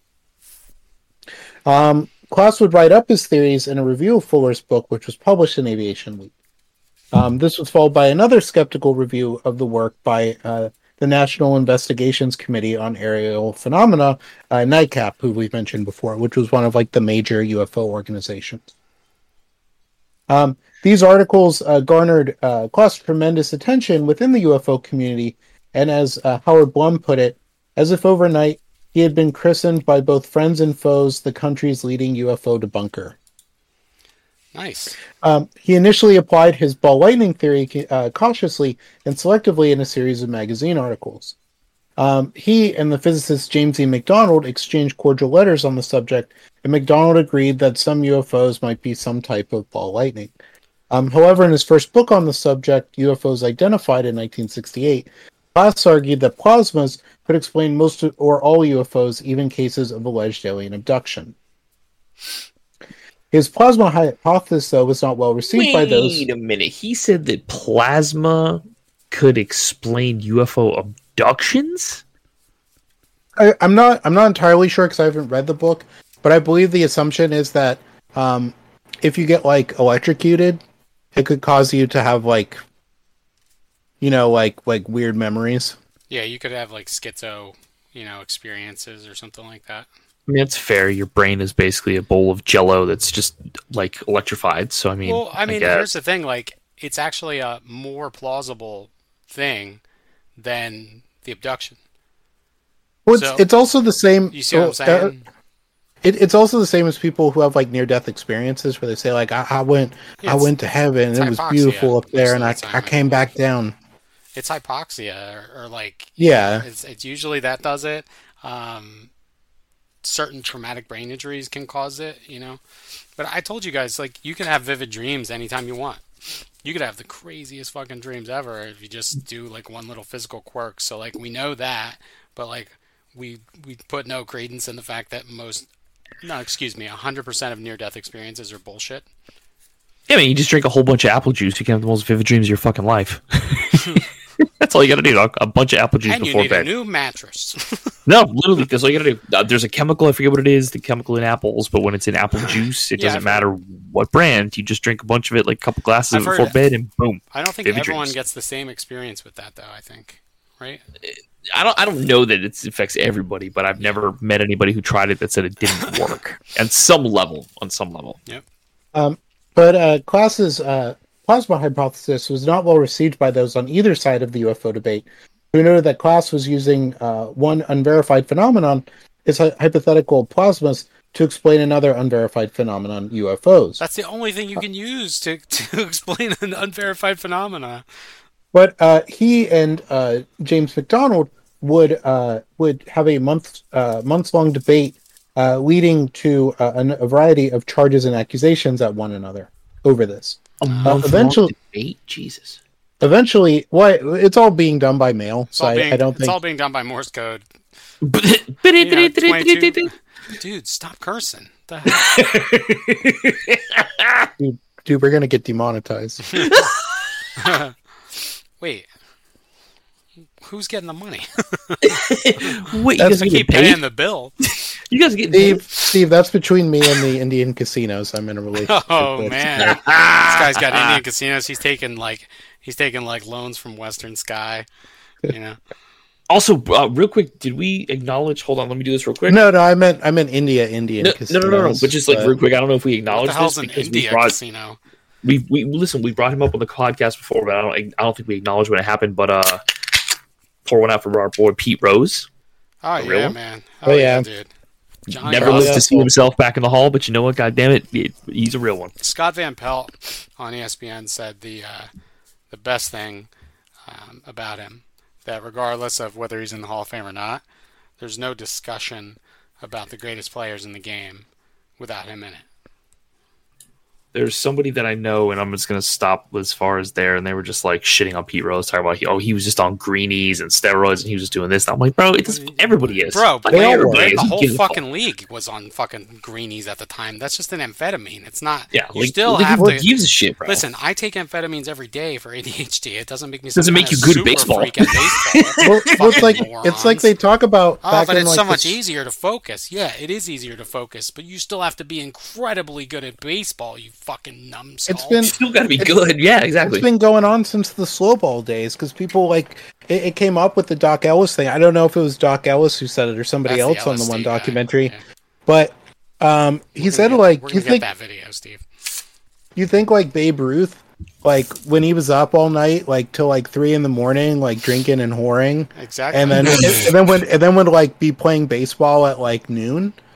Um, Klass would write up his theories in a review of Fuller's book, which was published in Aviation Week. Um, this was followed by another skeptical review of the work by uh, the National Investigations Committee on Aerial Phenomena, uh, NICAP, who we've mentioned before, which was one of like the major U F O organizations. Um, these articles uh, garnered uh, Klass tremendous attention within the U F O community, and as uh, Howard Blum put it, as if overnight he had been christened by both friends and foes the country's leading U F O debunker. Nice. Um, he initially applied his ball lightning theory uh, cautiously and selectively in a series of magazine articles. Um, he and the physicist James E. McDonald exchanged cordial letters on the subject, and McDonald agreed that some U F Os might be some type of ball lightning. Um, however, in his first book on the subject, U F Os Identified in nineteen sixty-eight, Glass argued that plasmas could explain most or all U F Os, even cases of alleged alien abduction. His plasma hypothesis, though, was not well received Wait by those. Wait a minute. He said that plasma could explain U F O abductions? I, I'm not. I'm not entirely sure because I haven't read the book, but I believe the assumption is that um, if you get like electrocuted, it could cause you to have like, you know, like like weird memories. Yeah, you could have like schizo, you know, experiences or something like that. I mean, it's fair. Your brain is basically a bowl of jello that's just like electrified. So I mean, well, I mean, I here's the thing: like, it's actually a more plausible thing than the abduction. Well, it's, So, it's also the same. You see what I'm uh, saying? It, it's also the same as people who have like near-death experiences where they say like I, I went Yeah, I went to heaven and it was hypoxia beautiful up most there of and the I, time, I I came think. back down. It's hypoxia, or, or like Yeah. it's it's usually that does it. Um, certain traumatic brain injuries can cause it, you know. But I told you guys, like, you can have vivid dreams anytime you want. You could have the craziest fucking dreams ever if you just do like one little physical quirk. So like we know that, but like we we put no credence in the fact that most, no, excuse me, one hundred percent of near-death experiences are bullshit. Yeah, I mean, you just drink a whole bunch of apple juice. You can have the most vivid dreams of your fucking life. That's all you got to do. A, a bunch of apple juice And you before need bed. a new mattress. No, literally, that's all you got to do. Uh, there's a chemical. I forget what it is. The chemical in apples, but when it's in apple juice, it Yeah, doesn't I've matter what brand. You just drink a bunch of it, like a couple glasses I've of it before heard- bed, and boom. I don't think Vivid everyone dreams. gets the same experience with that, though. I think, right? I don't. I don't know that it affects everybody, but I've never met anybody who tried it that said it didn't work. At some level, on some level. Um, but uh, Klass's uh, plasma hypothesis was not well received by those on either side of the U F O debate, who noted that Klass was using uh, one unverified phenomenon, his hy- hypothetical plasmas, to explain another unverified phenomenon, U F Os. That's the only thing you can use to, to explain an unverified phenomena. But uh, he and uh, James McDonald would uh, would have a month uh, months long debate, uh, leading to uh, an- a variety of charges and accusations at one another over this. A month-long eventually- debate, Jesus. Eventually, what it's all being done by mail, It's so all, I, being, I don't it's think. all being done by Morse code. You know, twenty-two Dude, stop cursing. The hell? Dude, dude, we're gonna get demonetized. Wait. Who's getting the money? Wait, you That's guys I are keep getting paying paid? the bill. You guys are getting Steve, Steve, that's between me and the Indian casinos. I'm in a relationship Oh with. man, this guy's got Indian casinos. He's taking like he's taking like loans from Western Sky. You know. Also, uh, real quick, did we acknowledge? Hold on, let me do this real quick. No, no, I meant I meant India, Indian no, no, casinos. no, no, no. But just like real quick, I don't know if we What acknowledge the hell's this an because we India brought casino? we we listen. We brought him up on the podcast before, but I don't I don't think we acknowledged when it happened. But uh, pour one out for our boy Pete Rose. Oh The real yeah, one? man. Oh, Oh, yeah. yeah, dude. Johnny Never Ross. lived Yeah. to see himself back in the hall, but you know what? God damn it, he- he's a real one. Scott Van Pelt on E S P N said the uh, the best thing um, about him, that regardless of whether he's in the Hall of Fame or not, there's no discussion about the greatest players in the game without him in it. There's somebody that I know, and I'm just gonna stop as far as there, and they were just like shitting on Pete Rose, talking about oh he was just on greenies and steroids, and he was just doing this. And I'm like, bro, it's everybody is, Bro, but Like, they all everybody were. is. the Who whole gives a fuck? fucking league was on fucking greenies at the time. That's just an amphetamine. It's not. Yeah, you like, still like, have who to. gives a shit, bro? Listen, I take amphetamines every day for A D H D. It doesn't make me. Some Doesn't make kind you of good at super baseball. freak at baseball. well, well, it's like Fucking it's like morons. they talk about Oh, back but in it's like so the- much easier to focus. Yeah, it is easier to focus, but you still have to be incredibly good at baseball, you fucking numbskull. It's been You still gotta be It's- good. Yeah, exactly. It's been going on since the slow ball days because people like it, it came up with the Doc Ellis thing. I don't know if it was Doc Ellis who said it or somebody That's the else on the L S D one guy. documentary, Yeah. but um, he We're said gonna get- like we're you gonna get think that video, Steve. you think like Babe Ruth, like when he was up all night, like till like three in the morning, like drinking and whoring, Exactly. and then and then when and then would like be playing baseball at like noon.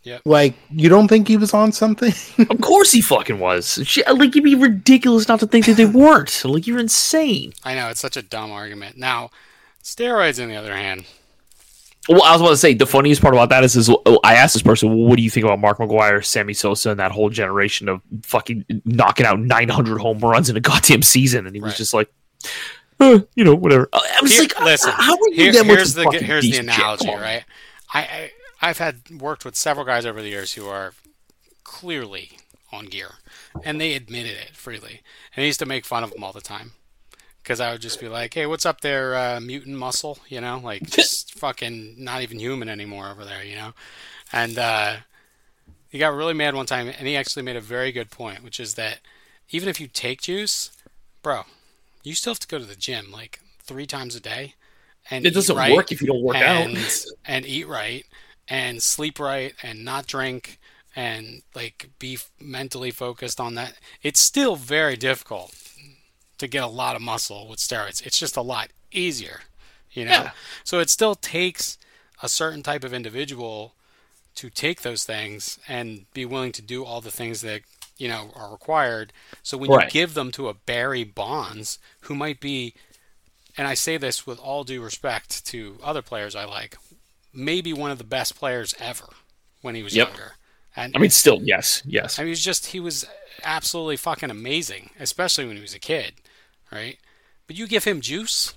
Yep. Like, you don't think he was on something? Of course he fucking was. She, like, it'd be ridiculous not to think that they weren't. Like, you're insane. I know, it's such a dumb argument. Now, steroids, on the other hand. Well, I was about to say, the funniest part about that is, is I asked this person, well, what do you think about Mark McGwire, Sammy Sosa, and that whole generation of fucking knocking out nine hundred home runs in a goddamn season? And he was Right. just like, eh, you know, whatever. I was Here- like, listen, how are you here- that much here's the fucking here's the piece of shit? analogy, Come on. right? I, I I've had worked with several guys over the years who are clearly on gear, and they admitted it freely. And I used to make fun of them all the time because I would just be like, "Hey, what's up there, uh, mutant muscle?" You know, like just fucking not even human anymore over there, you know. And uh, he got really mad one time, and he actually made a very good point, which is that even if you take juice, bro, you still have to go to the gym like three times a day. And It doesn't eat right, work if you don't work and, out. and eat right and sleep right and not drink and like be f- mentally focused on that. It's still very difficult to get a lot of muscle with steroids. It's just a lot easier, you know. Yeah. So it still takes a certain type of individual to take those things and be willing to do all the things that, you know, are required. So when Right. you give them to a Barry Bonds, who might be, and I say this with all due respect to other players I like, maybe one of the best players ever when he was Yep. younger. And I mean, still, yes, yes. I mean, he was just, he was absolutely fucking amazing, especially when he was a kid, right? But you give him juice,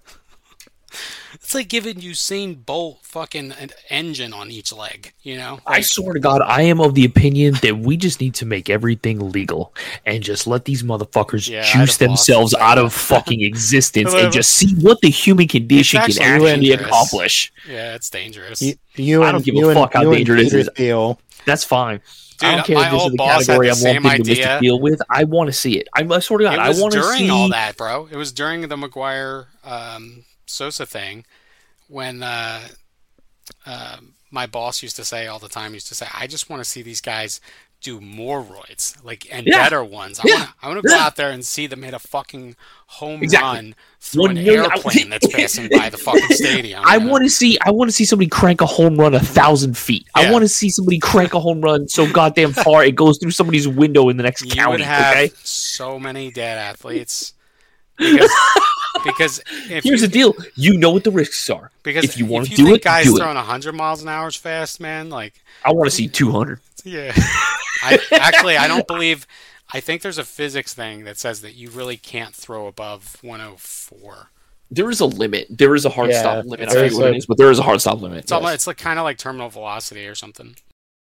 it's like giving Usain Bolt fucking an engine on each leg, you know? I swear to God, I am of the opinion that we just need to make everything legal and just let these motherfuckers Yeah, I'd juice have themselves lost. out of fucking existence Well, and just see what the human condition It's can actually actually dangerous. accomplish. Yeah, it's dangerous. You, you I and, don't give a you and- fuck how you and dangerous it Peter is. Thiel. That's fine. I Dude, don't care my if this is old the boss had category the I'm same wanting to idea. deal with. I want to see it. I, I swear to God, It I was want to during see. all that, bro. It was during the McGuire um, Sosa thing when uh, uh, my boss used to say all the time, used to say, I just want to see these guys do more roids, like, and Yeah. better ones. I Yeah. want to I want to go Yeah. out there and see them hit a fucking home Exactly. run through One an million- airplane that's passing by the fucking stadium. I you know? want to see. I want to see somebody crank a home run a thousand feet. I Yeah. want to see somebody crank a home run so goddamn far it goes through somebody's window in the next You county. would have Okay. so many dead athletes because because if Here's you, the deal. You know what the risks are. because if you want if to you do think it, guys do it. throwing one hundred miles an hour is fast, man, like I want to see two hundred. yeah. I actually I don't believe. I think there's a physics thing that says that you really can't throw above one oh four. There is a limit. There is a hard Yeah, stop limit. I there's forget what a- it is, but there is a hard stop limit. It's yes. almost, it's like kind of like terminal velocity or something.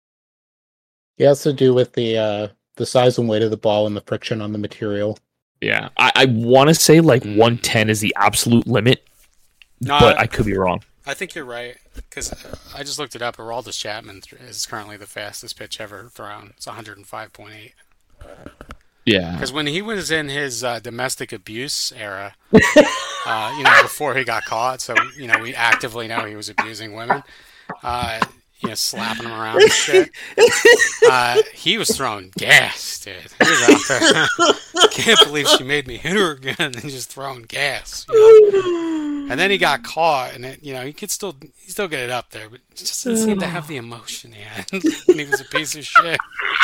It has to do with the uh, the size and weight of the ball and the friction on the material. Yeah, I, I want to say like one ten is the absolute limit, No, but I, I could be wrong. I think you're right because I just looked it up. Aroldis Chapman th- is currently the fastest pitch ever thrown. It's one oh five point eight. Yeah, Because when he was in his uh, domestic abuse era, uh, you know, before he got caught, so you know we actively know he was abusing women, uh, you know, slapping them around and shit. Uh, he was throwing gas, dude. He was out there. Can't believe she made me hit her again, and just throwing gas. You know? And then he got caught, and it, you know, he could still he still get it up there, but he just didn't seem to have the emotion he had when he was a piece of shit.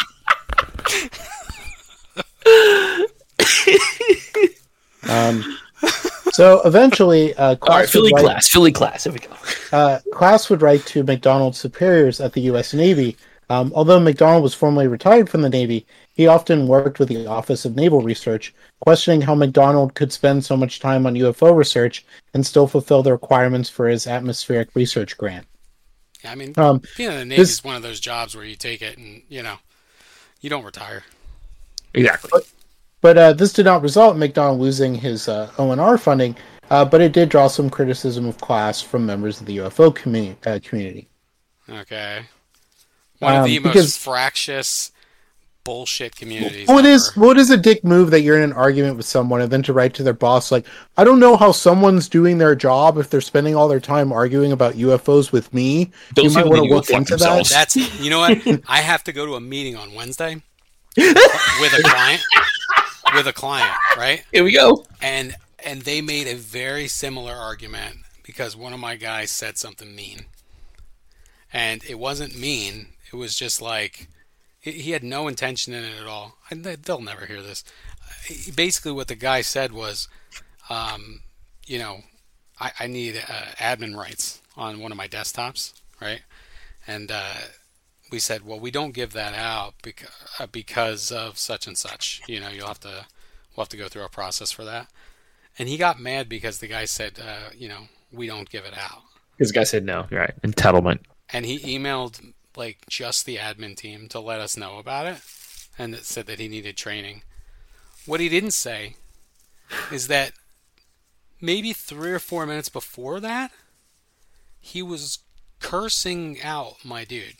Um, so eventually, uh, all right, Klaus, Philly would write, class, Philly class. Here we go. uh, Klaus would write to McDonald's superiors at the U S Navy. Um, although McDonald was formally retired from the Navy, he often worked with the Office of Naval Research, questioning how McDonald could spend so much time on U F O research and still fulfill the requirements for his atmospheric research grant. Yeah, I mean, Um, being in the Navy this- is one of those jobs where you take it and, you know, you don't retire. Exactly. But uh, this did not result in McDonald losing his uh, O N R funding, uh, but it did draw some criticism of Klaus from members of the U F O commu- uh, community. Okay. One of Um, the most because- fractious bullshit communities. What is ever. what is a dick move that you're in an argument with someone and then to write to their boss like, I don't know how someone's doing their job if they're spending all their time arguing about U F Os with me. Those you might people want need to to go look fuck into themselves. that. That's, you know what? I have to go to a meeting on Wednesday with a client, with a client, right? Here we go. And and they made a very similar argument because one of my guys said something mean. And it wasn't mean. It was just like he he had no intention in it at all. And they- they'll never hear this. Basically, what the guy said was, um, you know, I, I need uh, admin rights on one of my desktops, right? And uh, we said, well, we don't give that out because uh, because of such and such. You know, you'll have to we'll have to go through a process for that. And he got mad because the guy said, uh, you know, we don't give it out. This guy said no. Right. Entitlement. And he emailed like just the admin team to let us know about it, and it said that he needed training. What he didn't say is that maybe three or four minutes before that, he was cursing out my dude.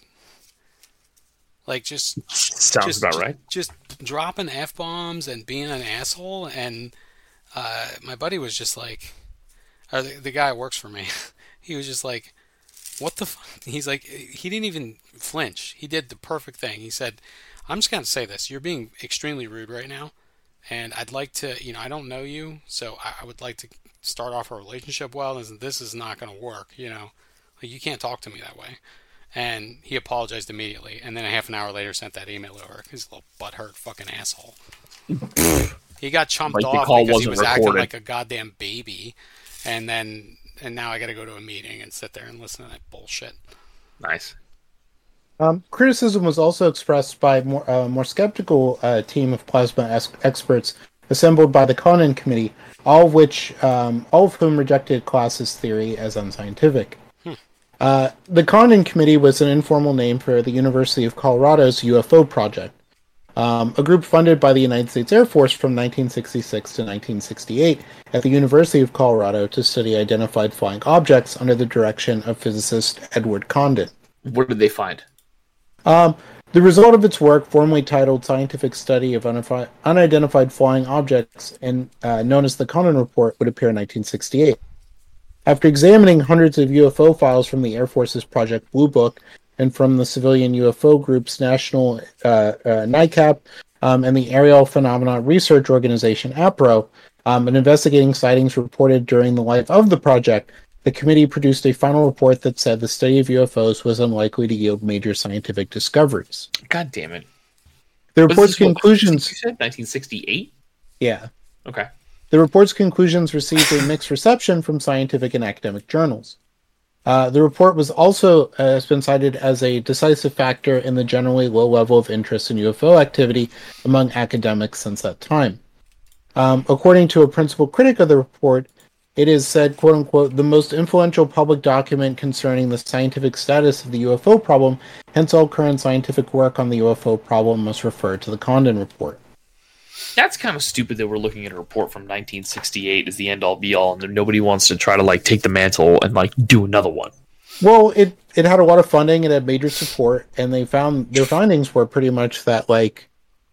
Like just Sounds just, about just, right. Just dropping F bombs and being an asshole, and uh, my buddy was just like, or the, the guy who works for me, he was just like, what the fuck? He's like, he didn't even flinch. He did the perfect thing. He said, I'm just going to say this. You're being extremely rude right now. And I'd like to, you know, I don't know you, so I, I would like to start off a relationship well. And this is not going to work, you know. Like, you can't talk to me that way. And he apologized immediately. And then a half an hour later sent that email over. He's a little butthurt fucking asshole. He got chumped Like the off call because he wasn't was acting recorded. like a goddamn baby. And then, and now I got to go to a meeting and sit there and listen to that bullshit. Nice. Um, criticism was also expressed by a more, uh, more skeptical uh, team of plasma es- experts assembled by the Condon Committee, all of which, um, all of whom rejected Claus's theory as unscientific. Hmm. Uh, the Condon Committee was an informal name for the University of Colorado's U F O project, um, a group funded by the United States Air Force from nineteen sixty-six to nineteen sixty-eight at the University of Colorado to study identified flying objects under the direction of physicist Edward Condon. What did they find? Um, the result of its work, formerly titled Scientific Study of Unifi- Unidentified Flying Objects, and uh, known as the Condon Report, would appear in nineteen sixty-eight. After examining hundreds of U F O files from the Air Force's Project Blue Book and from the civilian U F O group's National uh, uh, NICAP um, and the Aerial Phenomena Research Organization, APRO, um, and investigating sightings reported during the life of the project, the committee produced a final report that said the study of U F Os was unlikely to yield major scientific discoveries. God damn it. The Was report's this what, conclusions... You said nineteen sixty-eight? Yeah. Okay. The report's conclusions received a mixed reception from scientific and academic journals. Uh, the report was also uh, has been cited as a decisive factor in the generally low level of interest in U F O activity among academics since that time. Um, according to a principal critic of the report, it is said, quote unquote, the most influential public document concerning the scientific status of the U F O problem, hence all current scientific work on the U F O problem must refer to the Condon Report. That's kind of stupid that we're looking at a report from nineteen sixty-eight as the end-all be-all, and nobody wants to try to like take the mantle and like do another one. Well, it, it had a lot of funding, it had major support, and they found their findings were pretty much that like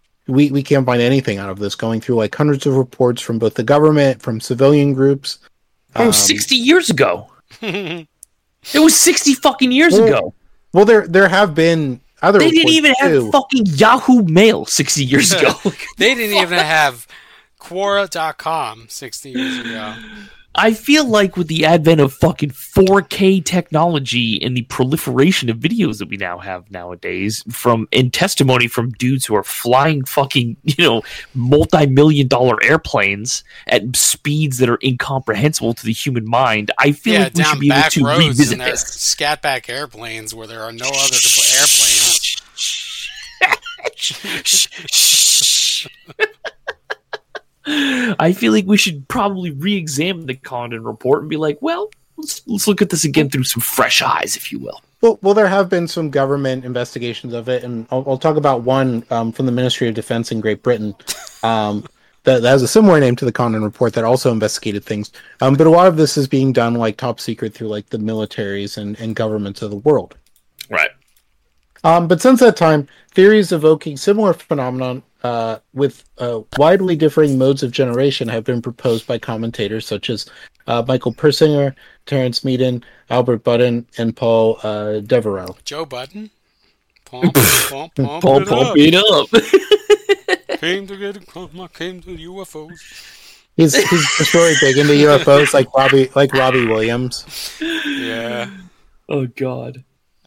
we we can't find anything out of this. Going through like hundreds of reports from both the government, from civilian groups. Oh, um, sixty years ago. It was sixty fucking years well, ago. Well, there there have been other. They didn't even too. have fucking Yahoo Mail sixty years ago. They didn't even have Quora dot com sixty years ago. I feel like with the advent of fucking four K technology and the proliferation of videos that we now have nowadays, from in testimony from dudes who are flying fucking, you know, multi-million dollar airplanes at speeds that are incomprehensible to the human mind, I feel Yeah, like we down should be able back to roads revisit in their this. scatback airplanes where there are no other airplanes. I feel like we should probably re-examine the Condon Report and be like, well, let's let's look at this again through some fresh eyes, if you will. Well, well, there have been some government investigations of it, and I'll, I'll talk about one um, from the Ministry of Defense in Great Britain um, that, that has a similar name to the Condon Report that also investigated things. Um, but a lot of this is being done like top secret through like the militaries and, and governments of the world. Right. Um, but since that time, theories evoking similar phenomenon uh, with uh, widely differing modes of generation have been proposed by commentators such as uh, Michael Persinger, Terence Meaden, Albert Budden, and Paul uh, Devereaux. Joe Budden? Pump, pump, pump, Pump, it pump up. it up. Came to get a, came to U F Os. He's he's just really big into U F Os, like Robbie like Robbie Williams. Yeah. Oh, God.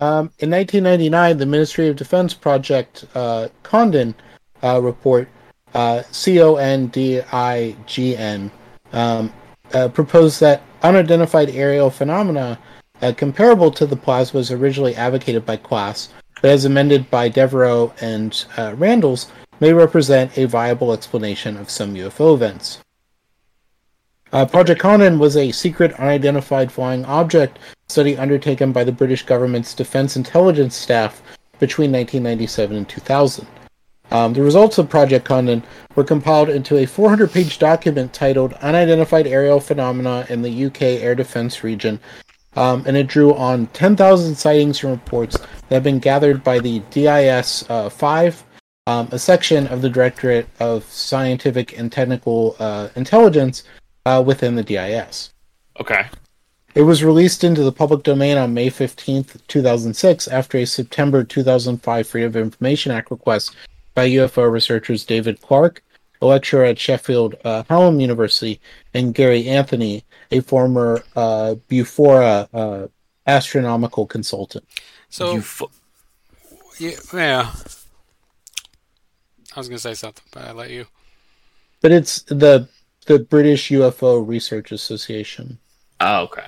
Um, in nineteen ninety-nine, the Ministry of Defense Project uh, Condon uh, report, uh, C O N D I G N, um, uh, proposed that unidentified aerial phenomena uh, comparable to the plasmas originally advocated by Class, but as amended by Devereaux and uh, Randalls, may represent a viable explanation of some U F O events. Uh, Project Condon was a secret unidentified flying object study undertaken by the British government's Defence Intelligence Staff between nineteen ninety-seven and two thousand. Um, the results of Project Condon were compiled into a four hundred page document titled Unidentified Aerial Phenomena in the U K Air Defence Region, um, and it drew on ten thousand sightings and reports that have been gathered by the D I S five, um, a section of the Directorate of Scientific and Technical uh, Intelligence Uh, within the D I S. Okay. It was released into the public domain on May fifteenth, two thousand six, after a September two thousand five Freedom of Information Act request by U F O researchers David Clark, a lecturer at Sheffield uh, Hallam University, and Gary Anthony, a former uh, Bufora uh, astronomical consultant. So, Buf- yeah, yeah. I was going to say something, but I let you. But it's the the British U F O Research Association. Oh, okay.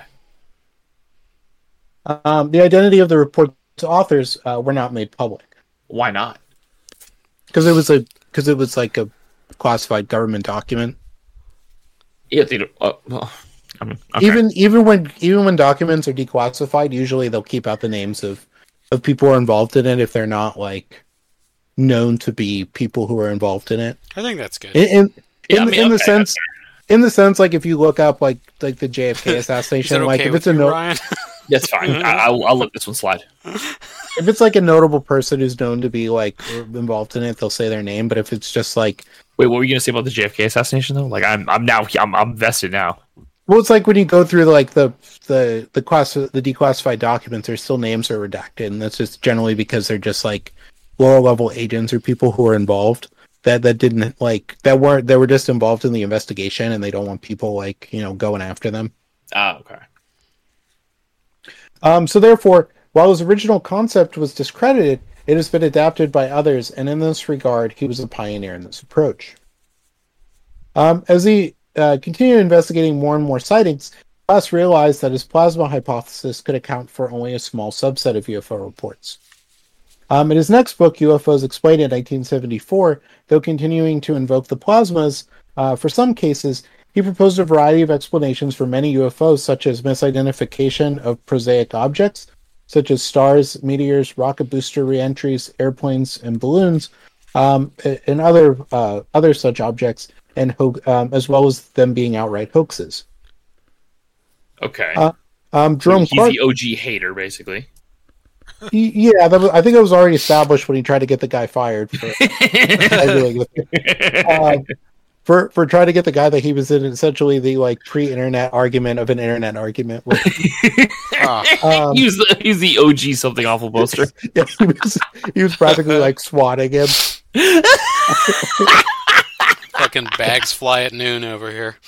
Um, the identity of the report's authors uh, were not made public Why not? because it was a because it was like a classified government document. Yeah, they don't, uh, well, I mean, okay. Even even when even when documents are declassified, usually they'll keep out the names of of people who are involved in it if they're not like known to be people who are involved in it. I think that's good. In in, Yeah, in, I mean, in the okay, sense. In the sense, like if you look up like like the J F K assassination, Is it okay like if with it's a you, no- Ryan? That's fine. I, I'll, I'll let this one slide. if it's like a notable person who's known to be like involved in it, they'll say their name. But if it's just like, Wait, what were you going to say about the J F K assassination, though? Like, I'm I'm now I'm I'm vested now. well, it's like when you go through like the the the class the declassified documents, there's still names are redacted, and that's just generally because they're just like lower level agents or people who are involved. That, that didn't like that weren't they were just involved in the investigation and they don't want people like you know going after them. Ah, okay. Um, so therefore, while his original concept was discredited, it has been adapted by others, and in this regard, he was a pioneer in this approach. Um, as he uh, continued investigating more and more sightings, Glass realized that his plasma hypothesis could account for only a small subset of U F O reports. Um, in his next book, U F Os Explained in nineteen seventy-four, though continuing to invoke the plasmas, uh, for some cases, he proposed a variety of explanations for many U F Os, such as misidentification of prosaic objects, such as stars, meteors, rocket booster reentries, airplanes, and balloons, um, and other uh, other such objects, and ho- um, as well as them being outright hoaxes. Okay. Uh, um, Jerome He's Clark, the O G hater, basically. he, yeah, that was, I think it was already established when he tried to get the guy fired for uh, for for trying to get the guy that he was in essentially the like pre-internet argument of an internet argument. With. Oh, Um, he was the he's the O G something awful poster. yeah, he was he was practically like swatting him. fucking bags fly at noon over here.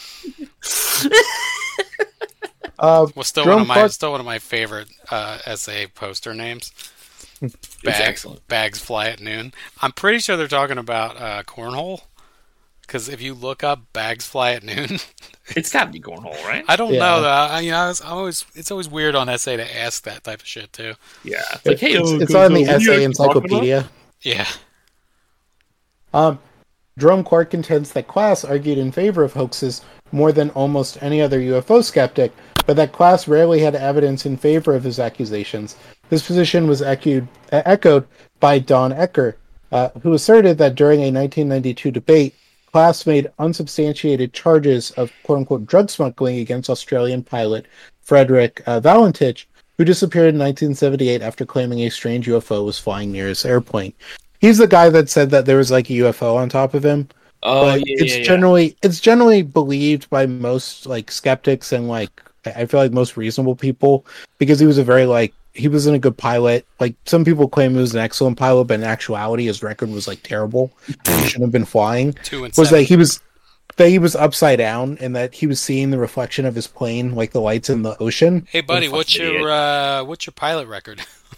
Uh, Well, still Jerome one of my Clark- still one of my favorite uh, essay poster names. It's Bags, excellent. bags fly at noon. I'm pretty sure they're talking about uh, cornhole. Because if you look up bags fly at noon, It's got to be cornhole, right? I don't Yeah. know though. I, you know, I was, I always it's always weird on essay to ask that type of shit too. Yeah. It's like, hey, it's, uh, it's uh, on the what are you essay actually talking about? encyclopedia. Yeah. Um, Jerome Clark contends that Class argued in favor of hoaxes more than almost any other U F O skeptic, but that Class rarely had evidence in favor of his accusations. This position was echoed, uh, echoed by Don Ecker, uh, who asserted that during a nineteen ninety-two debate, Class made unsubstantiated charges of quote-unquote drug smuggling against Australian pilot Frederick uh, Valentich, who disappeared in nineteen seventy-eight after claiming a strange U F O was flying near his airplane. He's the guy that said that there was like a U F O on top of him. Oh, But yeah, it's yeah, yeah. generally it's generally believed by most like skeptics and like I feel like most reasonable people because he was a very like he wasn't a good pilot. Like some people claim he was an excellent pilot, but in actuality his record was like terrible. He shouldn't have been flying. Two and Was seven. that he was that he was upside down and that he was seeing the reflection of his plane like the lights in the ocean. Hey buddy, Fucking what's your idiot. uh, what's your pilot record?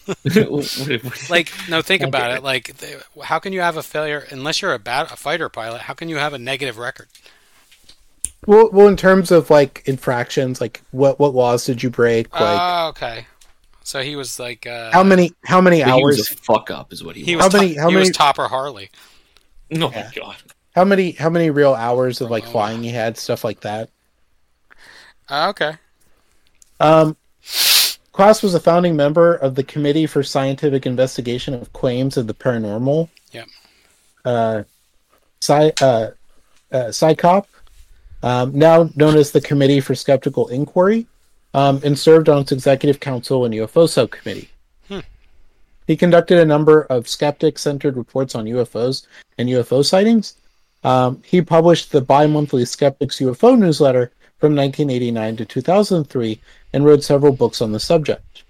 Like, no, think about it. Like, they, how can you have a failure unless you're a bat, a fighter pilot? How can you have a negative record? Well, well, in terms of like infractions, like what what laws did you break? Like, Oh, okay. So he was like, uh, how many how many He was hours? a fuck up, is what he, he was. was. how many- to- how he was many- Topper Harley. Oh Yeah. my god. How many how many real hours of like Oh. flying you had? Stuff like that. Uh, okay. Um, Klass was a founding member of the Committee for Scientific Investigation of Claims of the Paranormal. Yep. Uh, Sci, uh, uh, SciCop, um, now known as the Committee for Skeptical Inquiry, um, and served on its Executive Council and U F O Subcommittee. Hmm. He conducted a number of skeptic-centered reports on U F Os and U F O sightings. Um, he published the bi-monthly Skeptics U F O newsletter from nineteen eighty-nine to two thousand three and wrote several books on the subject.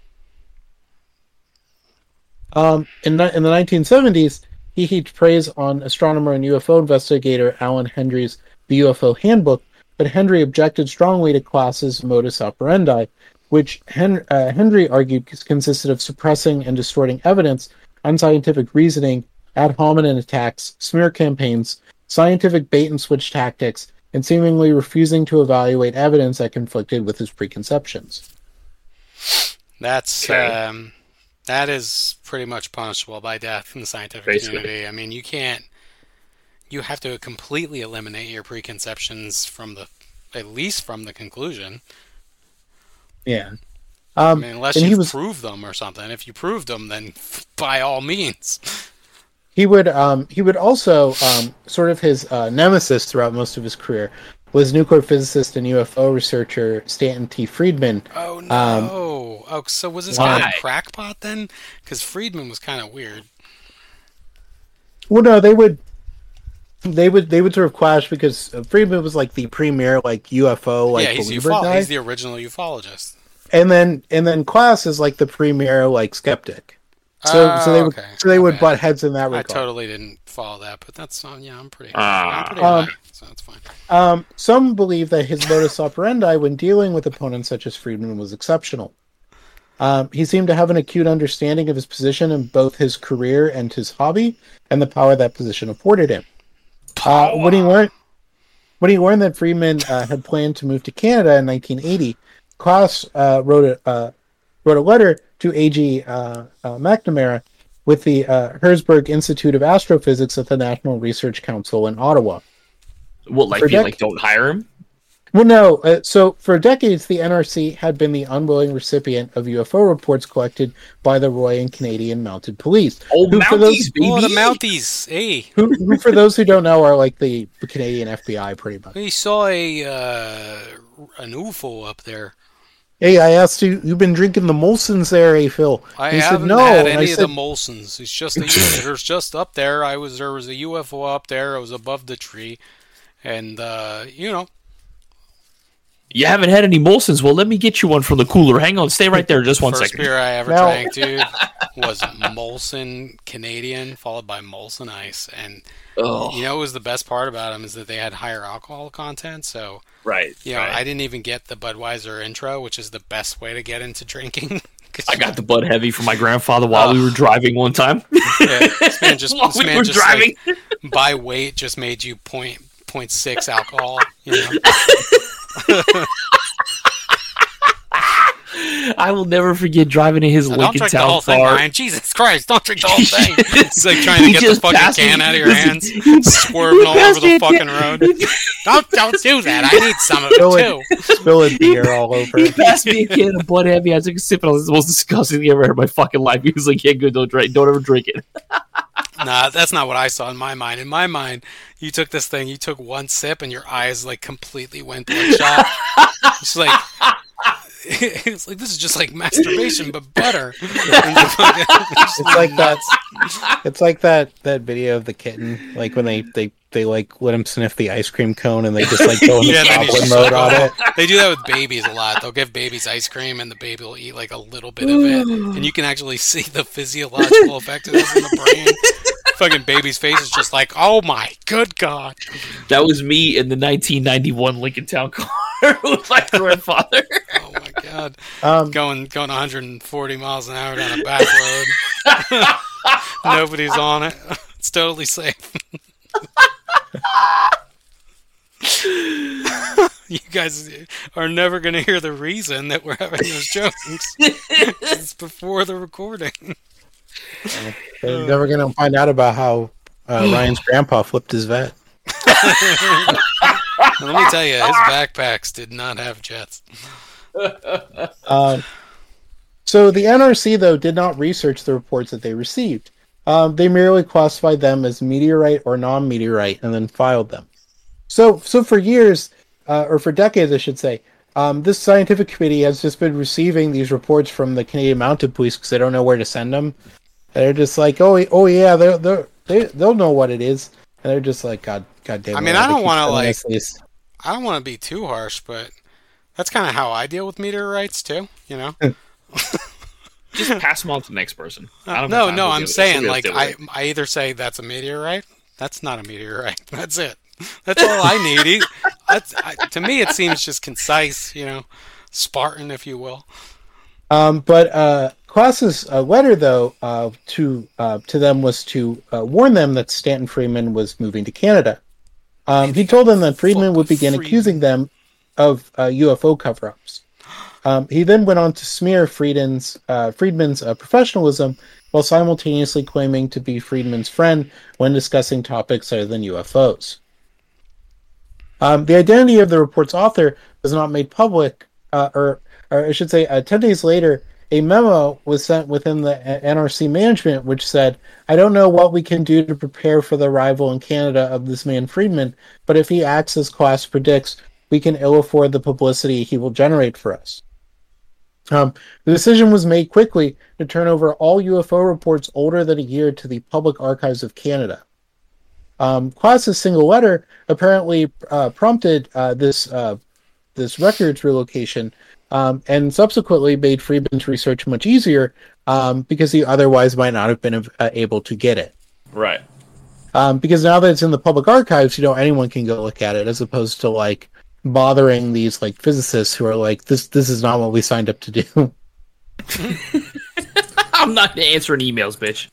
Um, in, ni- in the nineteen seventies, he heaped praise on astronomer and U F O investigator Alan Hendry's The U F O Handbook, but Hendry objected strongly to Klass's modus operandi, which Hen- uh, Hendry argued consisted of suppressing and distorting evidence, unscientific reasoning, ad hominem attacks, smear campaigns, scientific bait-and-switch tactics, and seemingly refusing to evaluate evidence that conflicted with his preconceptions. That's Okay. um, that is pretty much punishable by death in the scientific Basically. community. I mean, you can't. You have to completely eliminate your preconceptions from the, at least from the conclusion. Yeah. I Um, mean, unless and you he was prove them or something. If you proved them, then by all means. he would um, he would also um, sort of his uh, nemesis throughout most of his career was nuclear physicist and U F O researcher Stanton T. Friedman. Oh no! Um, oh, so was this why? guy a crackpot then? Because Friedman was kind of weird. Well, no, they would they would they would sort of clash because uh, Friedman was like the premier like U F O like yeah, he's, believer ufo- guy, he's the original ufologist. and then and then Klass is like the premier like skeptic. So Oh, so they would okay. so they would Okay. butt heads in that I regard. totally didn't follow that, but that's uh, yeah, I'm pretty. Ah. I'm pretty Um, high, so that's fine. Um, some believe that his modus operandi when dealing with opponents such as Friedman was exceptional. Um, he seemed to have an acute understanding of his position in both his career and his hobby, and the power that position afforded him. Uh, when he learned when he learned that Friedman uh, had planned to move to Canada in nineteen eighty, Klass uh, wrote a uh, wrote a letter to A G Uh, uh, McNamara with the uh, Herzberg Institute of Astrophysics at the National Research Council in Ottawa. What, like, For be dec- like, don't hire him? Well, no. Uh, so, for decades, the N R C had been the unwilling recipient of U F O reports collected by the Royal Canadian Mounted Police. Oh, Who, for Mounties, those, baby! Oh, the Mounties! Hey, who, who, for those who don't know, are like the Canadian F B I, pretty much. we saw a uh, an U F O up there. Hey, I asked you, you've been drinking the Molson's there, eh, Phil? I he haven't said no. had and I any of said, the Molsons. It's just a, it was just up there. I was there was a U F O up there. I was above the tree, and uh, you know, You haven't had any Molsons? Well, let me get you one from the cooler. Hang on, stay right there just one first second. beer I ever Now- drank, dude, was Molson Canadian, followed by Molson Ice, and Oh, you know what was the best part about them is that they had higher alcohol content. So right. you know, right. I didn't even get the Budweiser intro, which is the best way to get into drinking. 'Cause I got the Bud Heavy from my grandfather while Oh. we were driving one time. yeah, this man just While this we man were just driving. like, by weight just made you point point six alcohol. You know, I will never forget driving in his Now, don't Lincoln drink the Town whole thing, car. Ryan. Jesus Christ, don't drink the whole thing. It's like trying to He get the just fucking passed me- can out of your listen, hands, he- swerving he all over passed me the a fucking can- road. Don't don't do that. I need some of Spill it it. too. spilling beer all over. He passed me a can of Bud Heavy. I took a sip, and it was the most disgusting thing I ever heard in my fucking life. He was like, "Yeah, good. Don't drink. Don't ever drink it." Nah, that's not what I saw in my mind. In my mind, you took this thing, you took one sip, and your eyes like completely went bloodshot. It's like it's like this is just like masturbation, but better. it's It's like that. It's like that that video of the kitten, like when they they they like let him sniff the ice cream cone and they just like go in the Yeah, then he's goblin just mode like, on it. They do that with babies a lot. They'll give babies ice cream, and the baby will eat like a little bit of it, and you can actually see the physiological effect of this in the brain. Fucking baby's face is just like, oh my good god. That was me in the nineteen ninety-one Lincoln Town car with my grandfather. Oh my god. God. Um, Going going one hundred forty miles an hour down a back road. Nobody's on it. It's totally safe. You guys are never going to hear the reason that we're having those jokes. It's before the recording. They're never going to find out about how uh, Ryan's grandpa flipped his vet. Let me tell you, his backpacks did not have jets. Uh, so the N R C, though, did not research the reports that they received. Um, they merely classified them as meteorite or non-meteorite and then filed them. So, so for years, uh, or for decades, I should say, um, this scientific committee has just been receiving these reports from the Canadian Mounted Police because they don't know where to send them. And they're just like, oh, oh yeah, they're, they're, they they'll know what it is, and they're just like, God, God damn it. I mean, I don't want to like, these. I don't want to be too harsh, but that's kind of how I deal with meteorites too. You know. Just pass them on to the next person. I don't no, have no, time to I'm deal with it. saying Somebody like else I, deal with I either say that's a meteorite, that's not a meteorite. That's it. That's all I need. He- That's, I, to me, it seems just concise, you know, Spartan, if you will. Um, but uh, Klaus's uh, letter, though, uh, to uh, to them was to uh, warn them that Stanton Friedman was moving to Canada. Um, he told them that Friedman would begin Friedman. accusing them of uh, U F O cover-ups. Um, he then went on to smear Friedman's, uh, Friedman's uh, professionalism while simultaneously claiming to be Friedman's friend when discussing topics other than U F Os. Um, the identity of the report's author was not made public, uh, or, or I should say, uh, ten days later, a memo was sent within the N R C management which said, I don't know what we can do to prepare for the arrival in Canada of this man Friedman, but if he acts as Klaus predicts, we can ill afford the publicity he will generate for us. Um, the decision was made quickly to turn over all U F O reports older than a year to the Public Archives of Canada. Um, Klaus's single letter apparently uh, prompted uh, this uh, this records relocation, um, and subsequently made Friedman's research much easier um, because he otherwise might not have been uh, able to get it. Right. Um, because now that it's in the public archives, you know, anyone can go look at it, as opposed to like bothering these like physicists who are like, this this is not what we signed up to do. I'm not answering emails, bitch.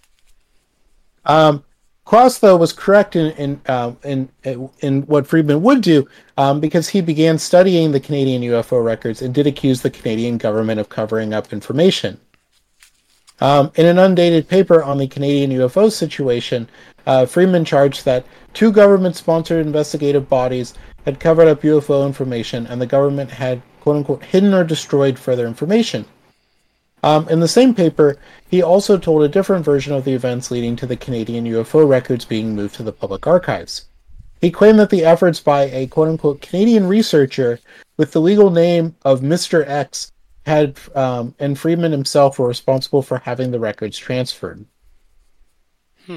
Um, Klaus, though, was correct in in, uh, in in what Friedman would do, um, because he began studying the Canadian U F O records and did accuse the Canadian government of covering up information. Um, in an undated paper on the Canadian U F O situation, uh, Friedman charged that two government-sponsored investigative bodies had covered up U F O information, and the government had "quote-unquote" hidden or destroyed further information. Um, in the same paper, he also told a different version of the events leading to the Canadian U F O records being moved to the public archives. He claimed that the efforts by a quote-unquote Canadian researcher with the legal name of Mister X had, um, and Friedman himself were responsible for having the records transferred. Hmm.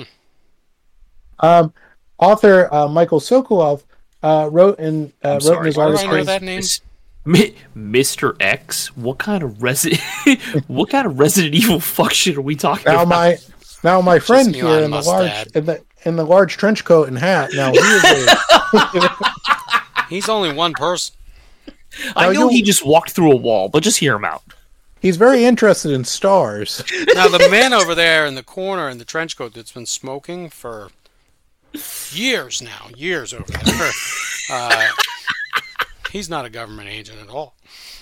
Um, author uh, Michael Sokolov uh, wrote in uh, I'm wrote sorry. in his Why do I article. know that name? Mi- Mister X? What kind of Resident What kind of Resident Evil fuck shit are we talking Now about? my now my friend Just here Elon in the Musk large dad. in the in the large trench coat and hat. Now he is a, He's only one person. I Now, know you- he just walked through a wall, but just hear him out. he's very interested in stars. Now, the man over there in the corner in the trench coat that's been smoking for years now, years over there, uh, he's not a government agent at all.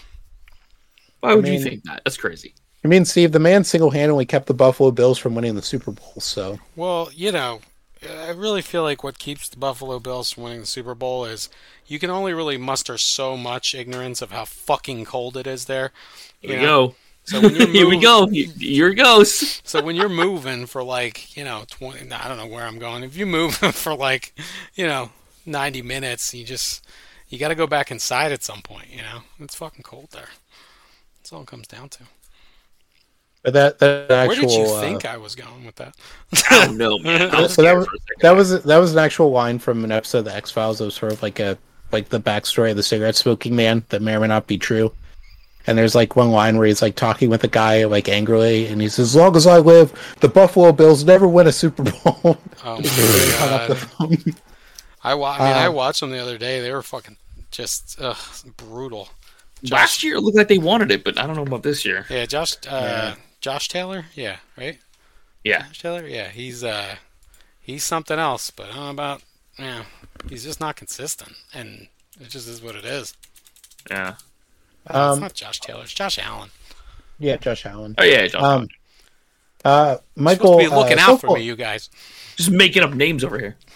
Why would mean- you think that? That's crazy. I mean, Steve, the man single-handedly kept the Buffalo Bills from winning the Super Bowl. So Well, you know, I really feel like what keeps the Buffalo Bills from winning the Super Bowl is you can only really muster so much ignorance of how fucking cold it is there. Here You we know? go. So when you're Here we moving- go. Here it goes. So when you're moving for like, you know, twenty, I don't know where I'm going. If you move for like, you know, ninety minutes, you just, you got to go back inside at some point, you know? It's fucking cold there. That's all it comes down to. but that that Where actual did you uh, think I was going with that? I don't know, man. I was so that scared was for a second. that was that was an actual line from an episode of the X Files. That was sort of like a like the backstory of the cigarette smoking man that may or may not be true. And there's like one line where he's like talking with a guy like angrily, and he says, "As long as I live, the Buffalo Bills never win a Super Bowl." Oh Hung my up the god. phone. I, wa- I mean, I Uh, watched them the other day. They were fucking just ugh, brutal. Last year it looked like they wanted it, but I don't know about this year. Yeah, Josh. Uh, Yeah. Josh Taylor. Yeah, right. Yeah. Josh Taylor. Yeah, he's uh, he's something else. But I don't know about. Yeah, he's just not consistent, and it just is what it is. Yeah. No, it's Um, not Josh Taylor. It's Josh Allen. Yeah, Josh Allen. Oh yeah, Josh Um, Allen. Uh, You're Michael. supposed to be looking uh, out for Sokol- me, you guys. Just making up names over here.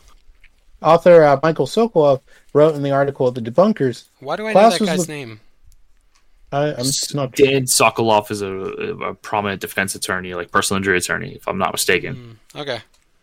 Author uh, Michael Sokolov wrote in the article "The Debunkers." Why do I know Class that was guy's the- name? I, I'm not. Dan Sokolov is a, a prominent defense attorney, like personal injury attorney, if I'm not mistaken. Okay.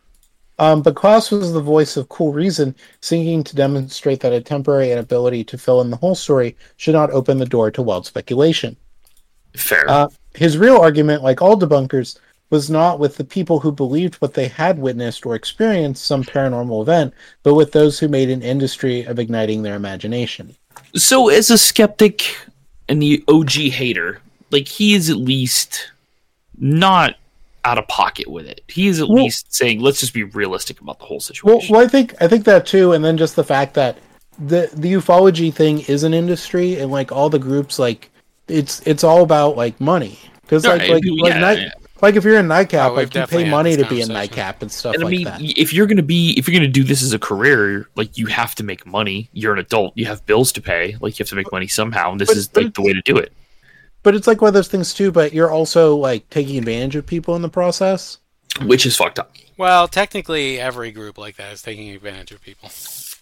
Um, but Klaus was the voice of cool reason, seeking to demonstrate that a temporary inability to fill in the whole story should not open the door to wild speculation. Fair. Uh, his real argument, like all debunkers, was not with the people who believed what they had witnessed or experienced some paranormal event, but with those who made an industry of igniting their imagination. So, as a skeptic and the O G hater, like, he is at least not out of pocket with it. He is at Well- least saying, let's just be realistic about the whole Well, situation. well, I think I think that too, and then just the fact that the the ufology thing is an industry, and like all the groups, like it's it's all about like money, because like Right, like yeah, like, night, yeah. like if you're in NICAP, Oh, we've like you definitely pay had money this to be in conversation. NICAP and stuff And I like mean, that. if you're gonna be, if you're gonna do this as a career, like, you have to make money. You're an adult. You have bills to pay. Like, you have to make money somehow. And this But- is but like the way to do it. But it's like one of those things too. But you're also like taking advantage of people in the process. Which is fucked up. Well, technically, every group like that is taking advantage of people.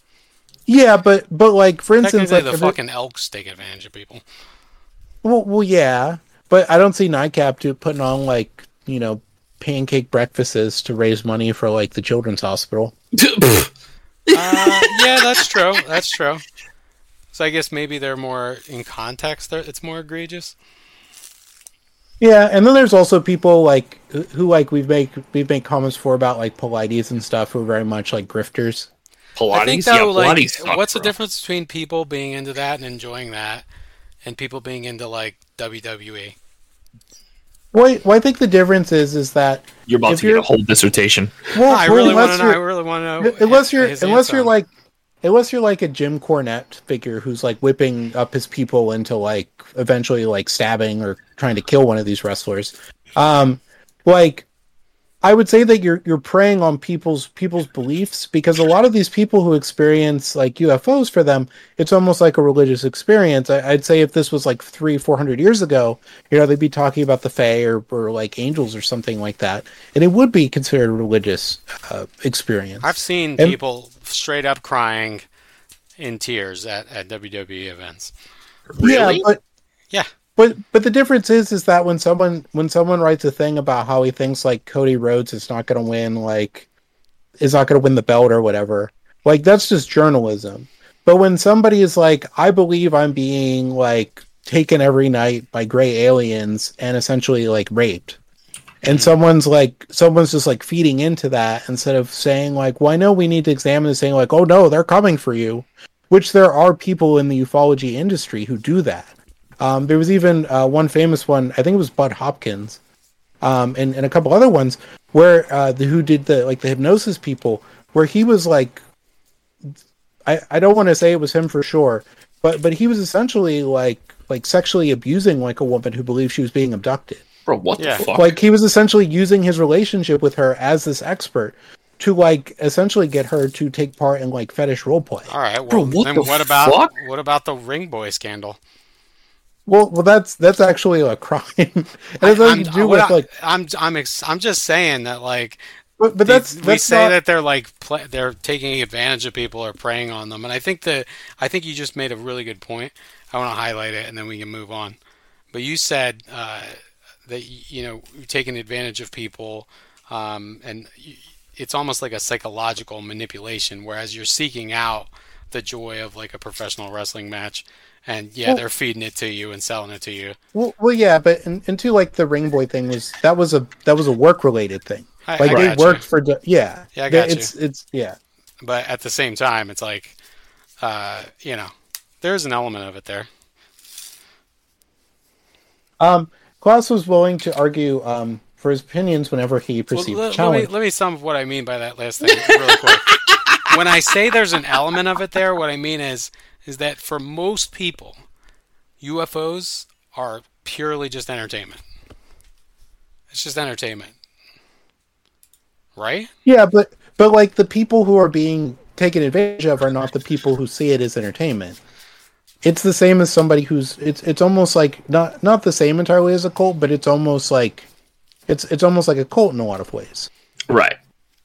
Yeah, but but like for instance, Technically, like the if it- fucking elks take advantage of people. well, well, yeah, but I don't see NICAP to putting on like you know pancake breakfasts to raise money for like the children's hospital. Uh, yeah, that's true. That's true. So I guess maybe they're more in context. they're- It's more egregious. Yeah, and then there's also people like who, who like we've made we've made comments for about like Pilates and stuff who are very much like grifters. Pilates, I think yeah, though, like, Pilates sucks, what's the bro. difference between people being into that and enjoying that, and people being into like W W E? Well, well, I think the difference is is that You're about if to get you're- a whole dissertation. well, I well, really want unless to know. I you're- really want to know. unless you're his unless answer you're on like unless you're like a Jim Cornette figure who's like whipping up his people into like eventually like stabbing or trying to kill one of these wrestlers. Um, like I would say that you're you're preying on people's people's beliefs, because a lot of these people who experience like U F Os, for them it's almost like a religious experience. I, I'd say if this was like three four hundred years ago, you know, they'd be talking about the Fae or, or like angels or something like that, and it would be considered a religious uh, experience. I've seen And- people straight up crying in tears at, at W W E events. Yeah, Really? but Yeah. But but the difference is is that when someone when someone writes a thing about how he thinks like Cody Rhodes is not going to win, like is not going to win the belt or whatever, like that's just journalism. But when somebody is like, I believe I'm being like taken every night by gray aliens and essentially like raped, and someone's like someone's just like feeding into that instead of saying like, well, I know we need to examine this, saying like, oh no, they're coming for you, which there are people in the ufology industry who do that. Um, there was even uh, one famous one, I think it was Bud Hopkins, um, and, and a couple other ones where uh, the who did the like the hypnosis people, where he was like, I, I don't want to say it was him for sure, but but he was essentially like like sexually abusing like a woman who believed she was being abducted. Bro, what Yeah. the fuck? Like he was essentially using his relationship with her as this expert to like essentially get her to take part in like fetish roleplay. All right. Well, Bro, what then the what about fuck? what about the Ring Boy scandal? Well, well, that's that's actually a crime. It has I'm, nothing to do what with I- like, I'm I'm ex- I'm just saying that like but, but that's we that's say not, that they're like pl- they're taking advantage of people or preying on them, and I think that I think you just made a really good point. I want to highlight it, and then we can move on. But you said uh, that you know you're taking advantage of people, um, and y- it's almost like a psychological manipulation. Whereas you're seeking out the joy of like a professional wrestling match, and yeah, Well- they're feeding it to you and selling it to you. Well, well, yeah, but and, and too, like the Ring Boy thing was that was a that was a work related thing. I, Like I they got worked you. for the- yeah, Yeah, I They- got you. it's it's yeah. But at the same time, it's like, uh, you know, there's an element of it there. Um, Klaus was willing to argue um for his opinions whenever he Well, perceived let, a let challenge. me let me sum up what I mean by that last thing really quick. When I say there's an element of it there, what I mean is is that for most people, U F Os are purely just entertainment. It's just entertainment. Right? Yeah, but but like the people who are being taken advantage of are not the people who see it as entertainment. It's the same as somebody who's it's it's almost like not not the same entirely as a cult, but it's almost like it's it's almost like a cult in a lot of ways. Right.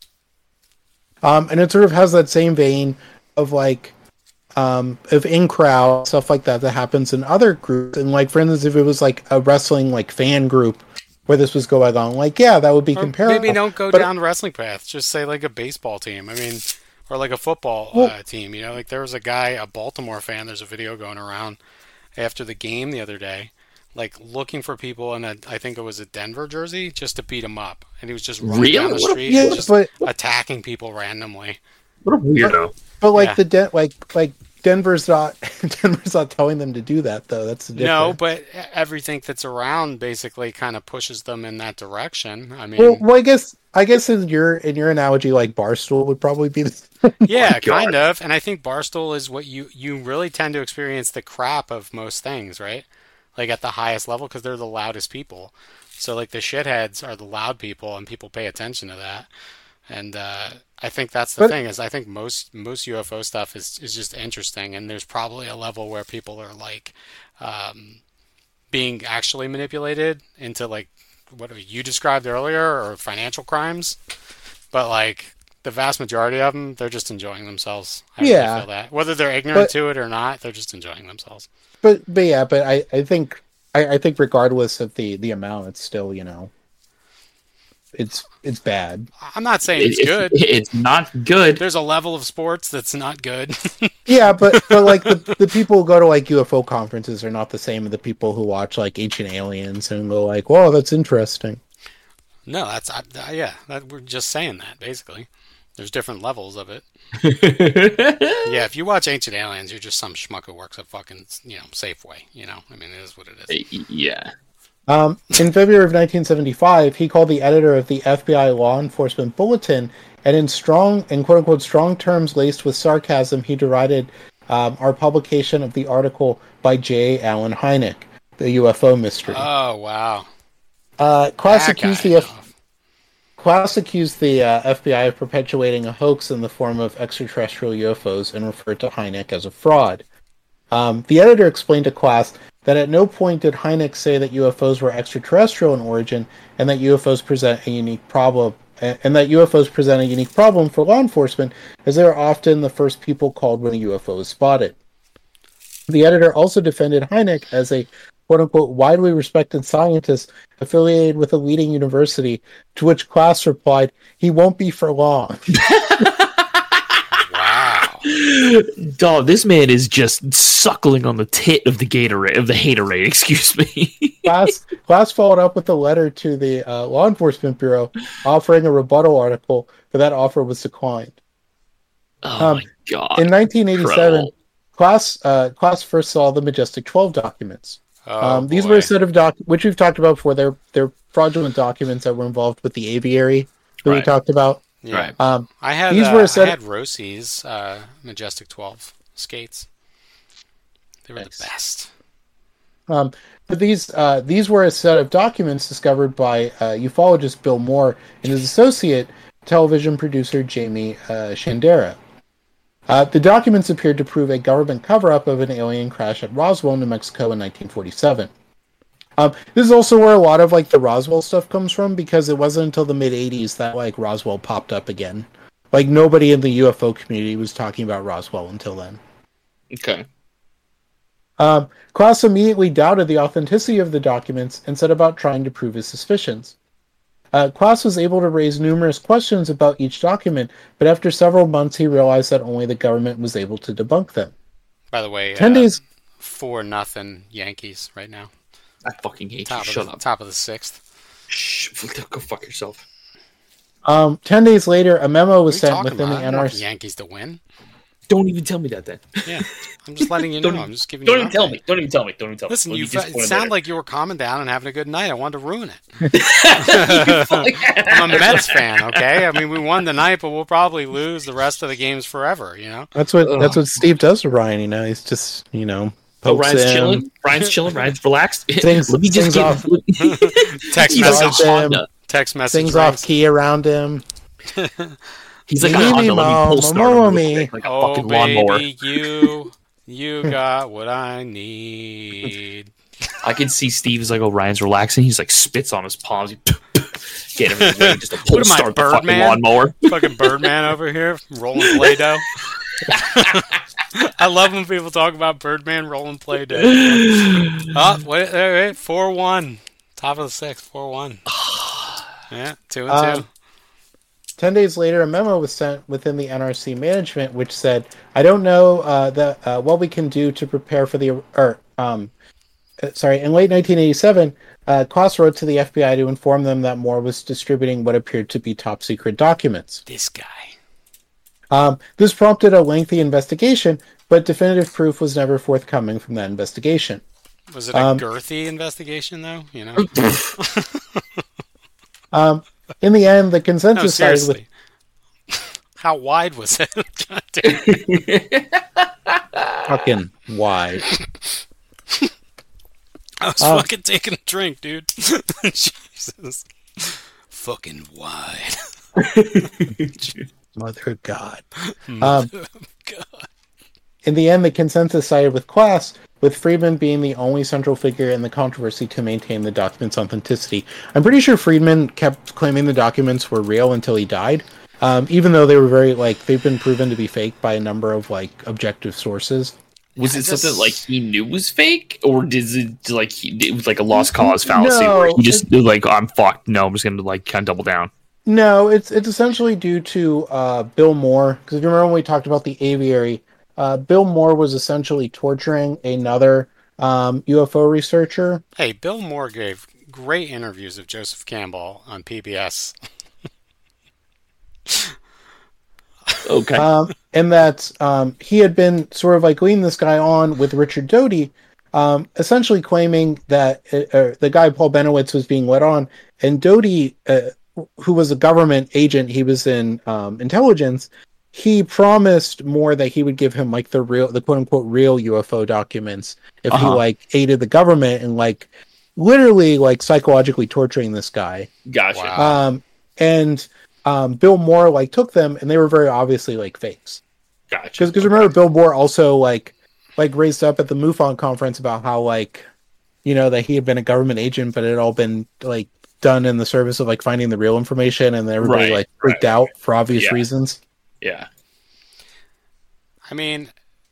Um, and it sort of has that same vein of like um of in crowd stuff like that that happens in other groups. And like for instance, if it was like a wrestling like fan group where this was going on, like yeah, that would be Or comparable. maybe don't go but, down the wrestling path. Just say like a baseball team. I mean, or like a football well, uh, team. You know, like there was a guy, a Baltimore fan. There's a video going around after the game the other day, like looking for people in a, I think it was a Denver jersey, just to beat him up. And he was just running Really? down the What a- street, yeah, and just but attacking people randomly. What a weirdo. but like Yeah. the Den like like Denver's not Denver's not telling them to do that though. That's the difference. No, but everything that's around basically kind of pushes them in that direction. I mean, Well, well, I guess I guess in your in your analogy, like Barstool would probably be the yeah, God. kind of. And I think Barstool is what you you really tend to experience the crap of most things, right? Like at the highest level because they're the loudest people. So like the shitheads are the loud people, and people pay attention to that. And uh, I think that's the But- thing is I think most most U F O stuff is is just interesting, and there's probably a level where people are like um, being actually manipulated into like what you described earlier or financial crimes, but like the vast majority of them, they're just enjoying themselves. I Yeah. really feel that whether they're ignorant But- to it or not, they're just enjoying themselves. but but yeah, but I I think I, I think regardless of the the amount, it's still you know it's it's bad. I'm not saying it's It- good. It's not good. There's a level of sports that's not good. Yeah, but but like the the people who go to like U F O conferences are not the same as the people who watch like Ancient Aliens and go like, "Whoa, that's interesting." No, that's I, I- yeah. That, we're just saying that basically. There's different levels of it. Yeah, if you watch Ancient Aliens, you're just some schmuck who works at fucking you know Safeway. You know, I mean, it is what it is. Yeah. Um, in February of nineteen seventy-five, he called the editor of the F B I Law Enforcement Bulletin, and in strong and quote unquote strong terms laced with sarcasm, he derided um, our publication of the article by J. Allen Hynek, the U F O mystery. Oh wow. Uh, Klaus That accused guy, the F- though. Klaus accused the uh, F B I of perpetuating a hoax in the form of extraterrestrial U F Os and referred to Hynek as a fraud. Um, the editor explained to Klaus that at no point did Hynek say that U F Os were extraterrestrial in origin, and that U F Os present a unique problem, and that U F Os present a unique problem for law enforcement, as they are often the first people called when a U F O is spotted. The editor also defended Hynek as a quote-unquote widely respected scientist affiliated with a leading university, to which Klaus replied, "He won't be for long." Wow. Dog, this man is just suckling on the tit of the Gatorade, of the Haterade, excuse me. Klaus, Klaus followed up with a letter to the uh, Law Enforcement Bureau offering a rebuttal article, but that offer was declined. Oh Um, my god. In nineteen eighty-seven, Incredible. Klaus, uh, Klaus first saw the Majestic twelve documents. Oh, um, these boy. were a set of doc, which we've talked about before. They're they're fraudulent documents that were involved with the aviary that we Right. talked about. Yeah. Right. Um, I had These uh, were a set I of- had Rossi's uh, Majestic twelve skates. They were Nice. the best. Um, but these uh, these were a set of documents discovered by uh, ufologist Bill Moore and his associate, television producer Jamie uh, Shandera. Uh, the documents appeared to prove a government cover-up of an alien crash at Roswell, New Mexico in nineteen forty-seven. Um, this is also where a lot of like the Roswell stuff comes from, because it wasn't until the mid eighties that like Roswell popped up again. Like nobody in the U F O community was talking about Roswell until then. Okay. Um, Klaus immediately doubted the authenticity of the documents and set about trying to prove his suspicions. Uh, Klaus was able to raise numerous questions about each document, but after several months he realized that only the government was able to debunk them. By the way, Ten uh, days... four nothing Yankees right now. I fucking hate Top you. of Shut the, up. top of the sixth. Shh. Go fuck yourself. Um, ten days later, a memo What was are you sent talking within about? the I don't want the N R C. Yankees to win. Don't even tell me that then. Yeah, I'm just letting you know. Don't- I'm just giving Don't you. even an tell update. me. Don't even tell me. Don't even tell Listen, me. you We'll fa- be disappointed sound later. like you were calming down and having a good night. I wanted to ruin it. You fucking- I'm a Mets fan, okay? I mean, we won the night, but we'll probably lose the rest of the games forever. You know? That's what Ugh. that's what Steve does to Ryan. You know, he's just you know Oh, pokes Ryan's him, chilling. Ryan's chilling. Ryan's relaxed. Sings- Let me just sings get. off. Text He's message. like a Honda. Honda. Text message. sings rings. off key around him. He's like Me, a me, Honda. Let me mo, pull mo, start mo, him real me. quick, like a Oh fucking lawnmower. baby, you, you got what I need. I can see Steve is like, oh, Ryan's relaxing. He's like spits on his palms. He get him in the way just to pull What am I, start the fucking Birdman? lawnmower. Fucking Birdman over here rolling Play-Doh. I love when people talk about Birdman rolling Play-Doh. Oh, wait, wait, wait, four one. Top of the sixth, four one. Yeah, two and Um, two. Ten days later, a memo was sent within the N R C management, which said, "I don't know uh, the, uh, what we can do to prepare for the." Or, um, uh, sorry, in late nineteen eighty-seven, uh, Klaus wrote to the F B I to inform them that Moore was distributing what appeared to be top secret documents. This guy. Um, this prompted a lengthy investigation, but definitive proof was never forthcoming from that investigation. Was it a Um, girthy investigation, though? You know? Um, in the end, the No, consensus sided with seriously. How wide was it? God damn. fucking wide. I was Um, fucking taking a drink, dude. Jesus. Fucking wide. Mother of God. Mother Um, of God. In the end, the consensus sided with Klaus, with Friedman being the only central figure in the controversy to maintain the document's authenticity. I'm pretty sure Friedman kept claiming the documents were real until he died, um, even though they were very, like, they've been proven to be fake by a number of, like, objective sources. Was I it something just- like he knew was fake, or did it like he, it was like a lost cause fallacy No, where he just like I'm fucked? No, I'm just gonna like kind of double down. No, it's it's essentially due to uh, Bill Moore, because if you remember when we talked about the aviary, uh, Bill Moore was essentially torturing another um, U F O researcher. Hey, Bill Moore gave great interviews of Joseph Campbell on P B S. Okay, Um, and that um, he had been sort of like leading this guy on with Richard Doty, um, essentially claiming that uh, uh, the guy Paul Benowitz was being led on, and Doty, uh, who was a government agent, he was in um, intelligence. He promised Moore that he would give him like the real, the quote unquote real U F O documents if he Uh-huh. like aided the government and like literally like psychologically torturing this guy. gotcha. Wow. Um, and um, Bill Moore like took them, and they were very obviously like fakes. Gotcha. Because remember, Bill Moore also like like raised up at the MUFON conference about how like you know that he had been a government agent, but it had all been like done in the service of like finding the real information, and then everybody Right, like freaked right, out for obvious Yeah. reasons. Yeah. I mean,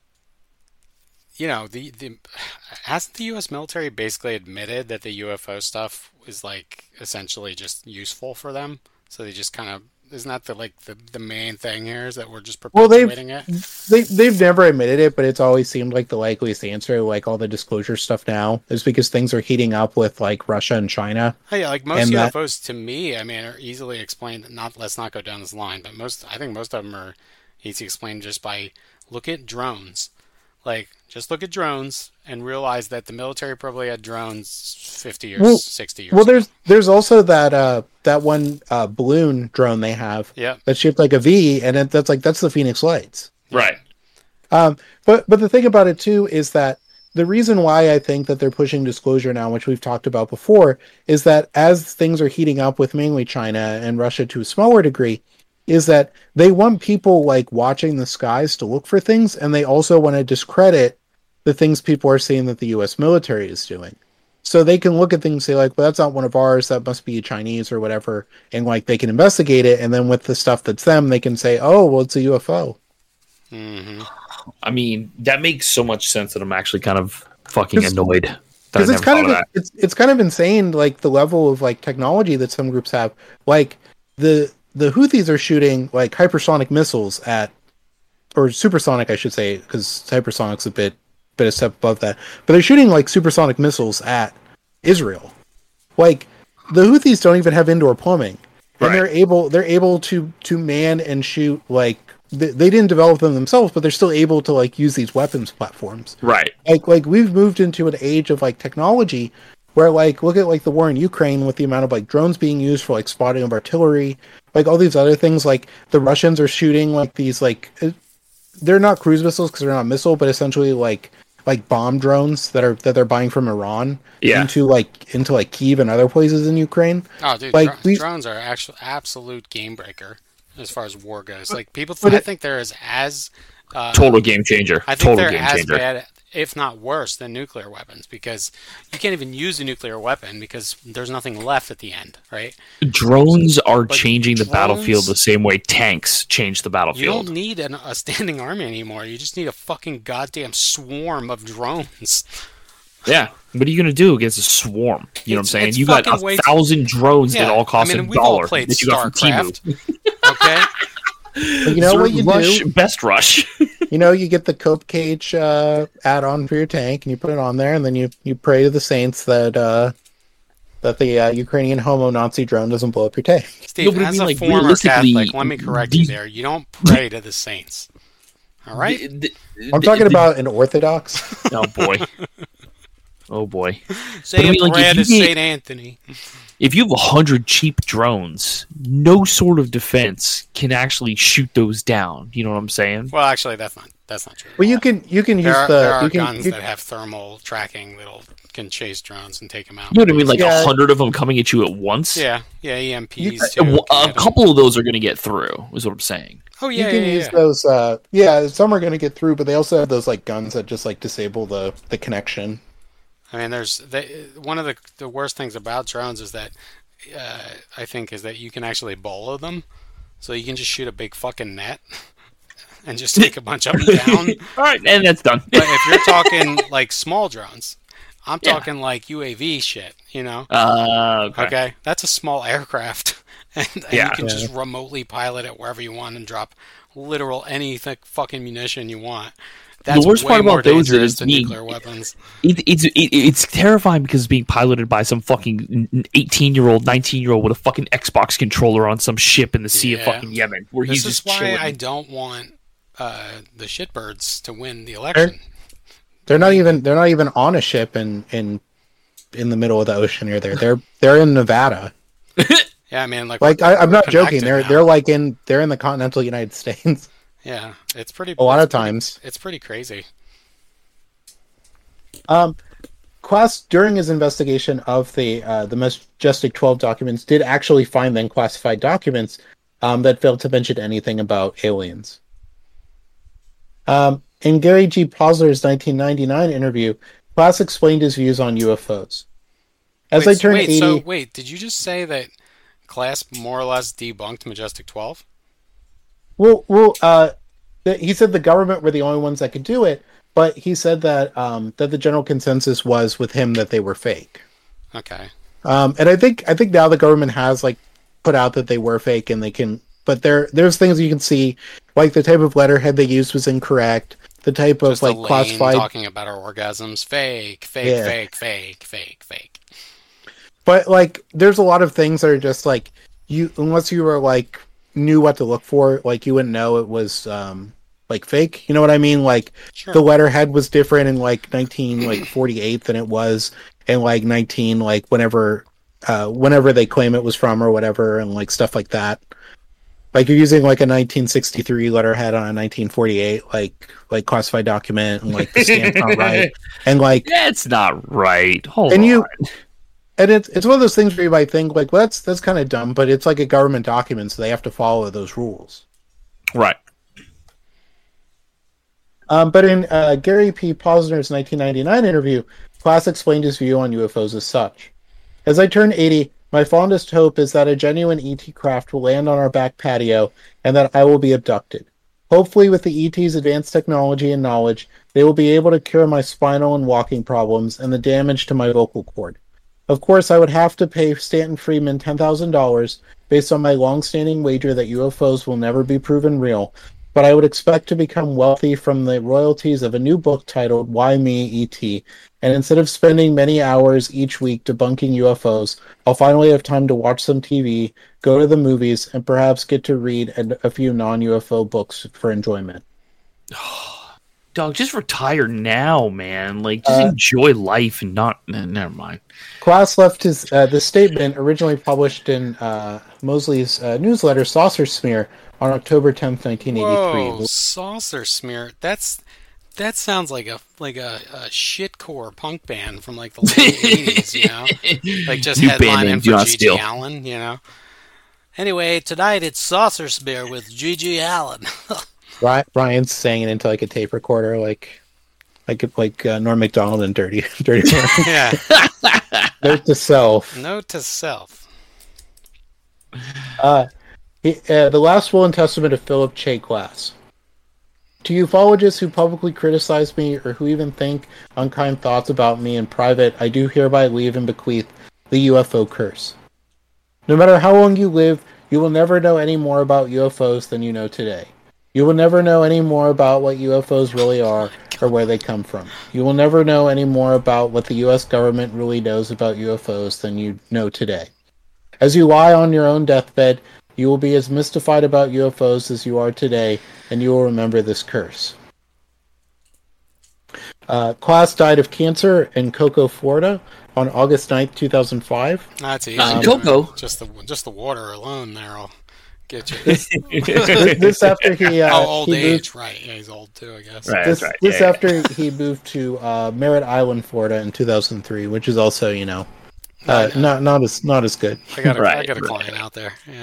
you know, the, the hasn't the U S military basically admitted that the U F O stuff is like essentially just useful for them? So they just kind of isn't that the like the, the main thing here is that we're just Well, they've- perpetuating it? They they've never admitted it, but it's always seemed like the likeliest answer. Like all the disclosure stuff now is because things are heating up with like Russia and China. Oh, yeah, like most And that- U F Os to me, I mean, are easily explained. Not let's not go down this line, but most I think most of them are easy explained just by look at drones. Like just look at drones and realize that the military probably had drones fifty years, Well- sixty years. Well, ago. there's there's also that uh that one uh balloon drone they have yeah, that's shaped like a V, and it, that's like that's the Phoenix Lights. Right. Um, but but the thing about it too is that the reason why I think that they're pushing disclosure now, which we've talked about before, is that as things are heating up with mainly China and Russia to a smaller degree, is that they want people like watching the skies to look for things, and they also want to discredit the things people are seeing that the U S military is doing. So they can look at things and say like, well, that's not one of ours, that must be Chinese or whatever, and like they can investigate it, and then with the stuff that's them, they can say, oh, well, it's a U F O. hmm I mean, that makes so much sense that I'm actually kind of fucking 'Cause- annoyed that I Because never it's kind thought of of that. it's it's kind of insane, like the level of like technology that some groups have. Like the the Houthis are shooting like hypersonic missiles at, or supersonic, I should say, because hypersonic's a bit bit a step above that. But they're shooting like supersonic missiles at Israel. Like the Houthis don't even have indoor plumbing, and Right. they're able they're able to to man and shoot like they, they didn't develop them themselves, but they're still able to like use these weapons platforms. Right. Like like we've moved into an age of like technology where like look at like the war in Ukraine with the amount of like drones being used for like spotting of artillery, like all these other things. Like the Russians are shooting like these like uh, they're not cruise missiles because they're not missile, but essentially like like bomb drones that are that they're buying from Iran Yeah. into like into like Kyiv and other places in Ukraine. Oh, dude, Like, dro- we- drones are actual absolute game breaker as far as war goes. Like people, but I it- think they're as as uh, Total game changer. I think Total they're game as changer. bad, if not worse, than nuclear weapons because you can't even use a nuclear weapon because there's nothing left at the end, right? Drones are But changing the drones- battlefield the same way tanks change the You battlefield. don't need an, a standing army anymore. You just need a fucking goddamn swarm of drones. Yeah. What are you gonna do against a swarm? You know what I'm It's- saying? it's You got fucking a way too- thousand drones that Yeah, all cost I mean, a we've all dollar played that you got from StarCraft. Temu. Okay, But you know what you Rush, do? Best rush. You know, you get the Cope Cage uh, add-on for your tank, and you put it on there, and then you, you pray to the saints that uh, that the uh, Ukrainian homo-Nazi drone doesn't blow up your tank. Steve, No, but I as mean, a like, former realistically, Catholic, let me correct these- you there. You don't pray to the saints. All right? The- the- I'm the- talking the- about an Orthodox. Oh boy. Oh boy. Say But I a mean, like, prayer if to you get- Saint Anthony. If you have a hundred cheap drones, no sort of defense can actually shoot those down. You know what I'm saying? Well, actually, that's not that's not true. at Well, you all. can you can use There are, the there are you can, guns you- that have thermal tracking that'll can chase drones and take them out. You know what I mean? Like a Yeah. hundred of them coming at you at once. Yeah, yeah, E M Ps You- A, too. a can hit 'em. couple of those are going to get through. Is what I'm saying. Oh you yeah, can yeah, use yeah. those. Uh, yeah, some are going to get through, but they also have those like guns that just like disable the the connection. I mean, there's they, one of the the worst things about drones is that uh, I think is that you can actually bolo them, so you can just shoot a big fucking net and just take a bunch of them down. All right, and that's done. But if you're talking like small drones, I'm Yeah. talking like U A V shit, you know? Uh, okay. Okay, that's a small aircraft, and, and Yeah. you can Yeah. just remotely pilot it wherever you want and drop literal any th- fucking munition you want. That's worst way part about more those dangerous is than me- nuclear weapons. It, it's it, it's terrifying because it's being piloted by some fucking eighteen year old, nineteen year old with a fucking Xbox controller on some ship in the Sea of Yeah. fucking Yemen, where This he's is just why chilling. I don't want uh, the shitbirds to win the election. They're not even they're not even on a ship in in in the middle of the ocean here. They're they're they're in Nevada. Yeah, I mean, like, Like we're- I, I'm we're not joking. connected They're now. they're like in they're in the continental United States. yeah, it's pretty. A lot it's of pretty- times. it's pretty crazy. Um, Quest during his investigation of the uh, the Majestic twelve documents did actually find then classified documents um, that failed to mention anything about aliens. Um, in Gary G. Posner's nineteen ninety-nine interview, Class explained his views on U F Os. As wait, I turned wait, eighty, so wait, did you just say that Class more or less debunked Majestic twelve? well, well, uh, th- he said the government were the only ones that could do it, but he said that um, that the general consensus was with him that they were fake. Okay. Um, and I think I think now the government has like put out that they were fake, and they can. But there there's things you can see, like the type of letterhead they used was incorrect. The type of Just like Elaine classified, talking about her orgasms. Fake, fake, Yeah. fake, fake, fake, fake. but like there's a lot of things that are just like you unless you were like knew what to look for, like you wouldn't know it was um like fake. You know what I mean? Like Sure. the letterhead was different in like nineteen like forty-eight than it was in like nineteen like whenever uh whenever they claim it was from or whatever, and like stuff like that. Like you're using like a nineteen sixty-three letterhead on a nineteen forty-eight like like classified document, and like the stamp's not right, and like That's not right. Hold and on. you and it's it's one of those things where you might think like, well, that's that's kind of dumb, but it's like a government document, so they have to follow those rules. Right. Um, but in uh, Gary P. Posner's nineteen ninety-nine interview, Class explained his view on U F Os as such. As I turn eighty, my fondest hope is that a genuine E T craft will land on our back patio and that I will be abducted. Hopefully, with the E T's advanced technology and knowledge, they will be able to cure my spinal and walking problems and the damage to my vocal cord. Of course, I would have to pay Stanton Friedman ten thousand dollars based on my long-standing wager that U F Os will never be proven real, but I would expect to become wealthy from the royalties of a new book titled Why Me, E T, and instead of spending many hours each week debunking U F Os, I'll finally have time to watch some T V, go to the movies, and perhaps get to read a, a few non-U F O books for enjoyment. Dog, just retire now, man. Like, just Uh, enjoy life and not. Nah, never mind. Klaus left his uh, the statement originally published in uh, Mosley's uh, newsletter Saucer Smear on October tenth, nineteen eighty-three. Whoa, saucer smear. That's that sounds like a like a, a shitcore punk band from like the late eighties, you know, like just New band name, headlining Do for Not G G Steal. Allen, you know. Anyway, tonight it's Saucer Spear with G G Allen. Ryan, Ryan's saying it into like a tape recorder, like like like uh, Norm Macdonald and Dirty Dirty. Yeah. Note to self. Note to self. Uh, he, uh, the last will and testament of Philip Che Glass. To ufologists who publicly criticize me or who even think unkind thoughts about me in private, I do hereby leave and bequeath the U F O curse. No matter how long you live, you will never know any more about U F Os than you know today. You will never know any more about what U F Os really are or where they come from. You will never know any more about what the U S government really knows about U F Os than you know today. As you lie on your own deathbed, you will be as mystified about U F Os as you are today, and you will remember this curse. Uh, Class died of cancer in Cocoa, Florida, on August ninth, two thousand five. That's easy. Not in Cocoa. Just the just the water alone there'll get you. This, this after he uh, oh, old he age, moved, right? Yeah, he's old too, I guess. Right. this, That's right. this Yeah, yeah. after he moved to uh, Merritt Island, Florida, in two thousand three, which is also, you know, uh, not not as not as good. I got a, I Right, got a right. client out there. Yeah.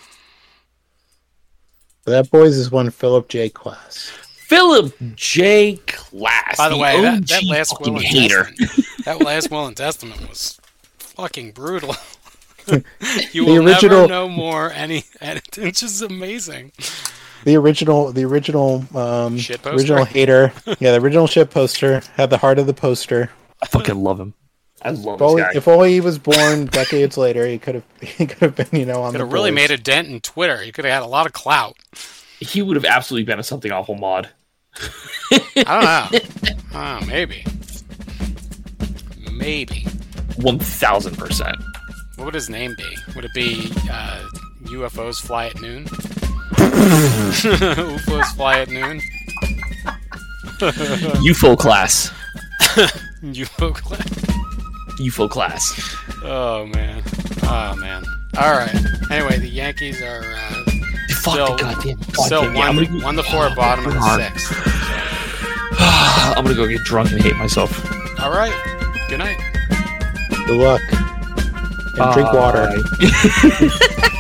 That boys is one Philip J. Class. Philip J. Class. By the, way, that, that O G last fucking will and hater. testament, that last will and testament was fucking brutal. you The will original- never know more. Any, and it's just amazing. The original, the original, um, Shit poster? original hater. Yeah, the original shit poster had the heart of the poster. I fucking love him. I love If this only, guy. if only he was born decades later, he could have, he could have been, you know, on Could the have really boards. made a dent in Twitter. You could have had a lot of clout. He would have absolutely been a something awful mod. I don't know. Uh, maybe. Maybe. One thousand percent. What would his name be? Would it be uh, U F Os fly at noon? U F Os fly at noon? U F O class. U F O class. U F O class. Oh, man. Oh, man. All right. Anyway, the Yankees are uh, Fuck still, the goddamn. still goddamn- yeah, I'm one, gonna, one to four bottom of the God. sixth. I'm gonna go get drunk and hate myself. All right. Good night. Good luck. And drink water. Bye.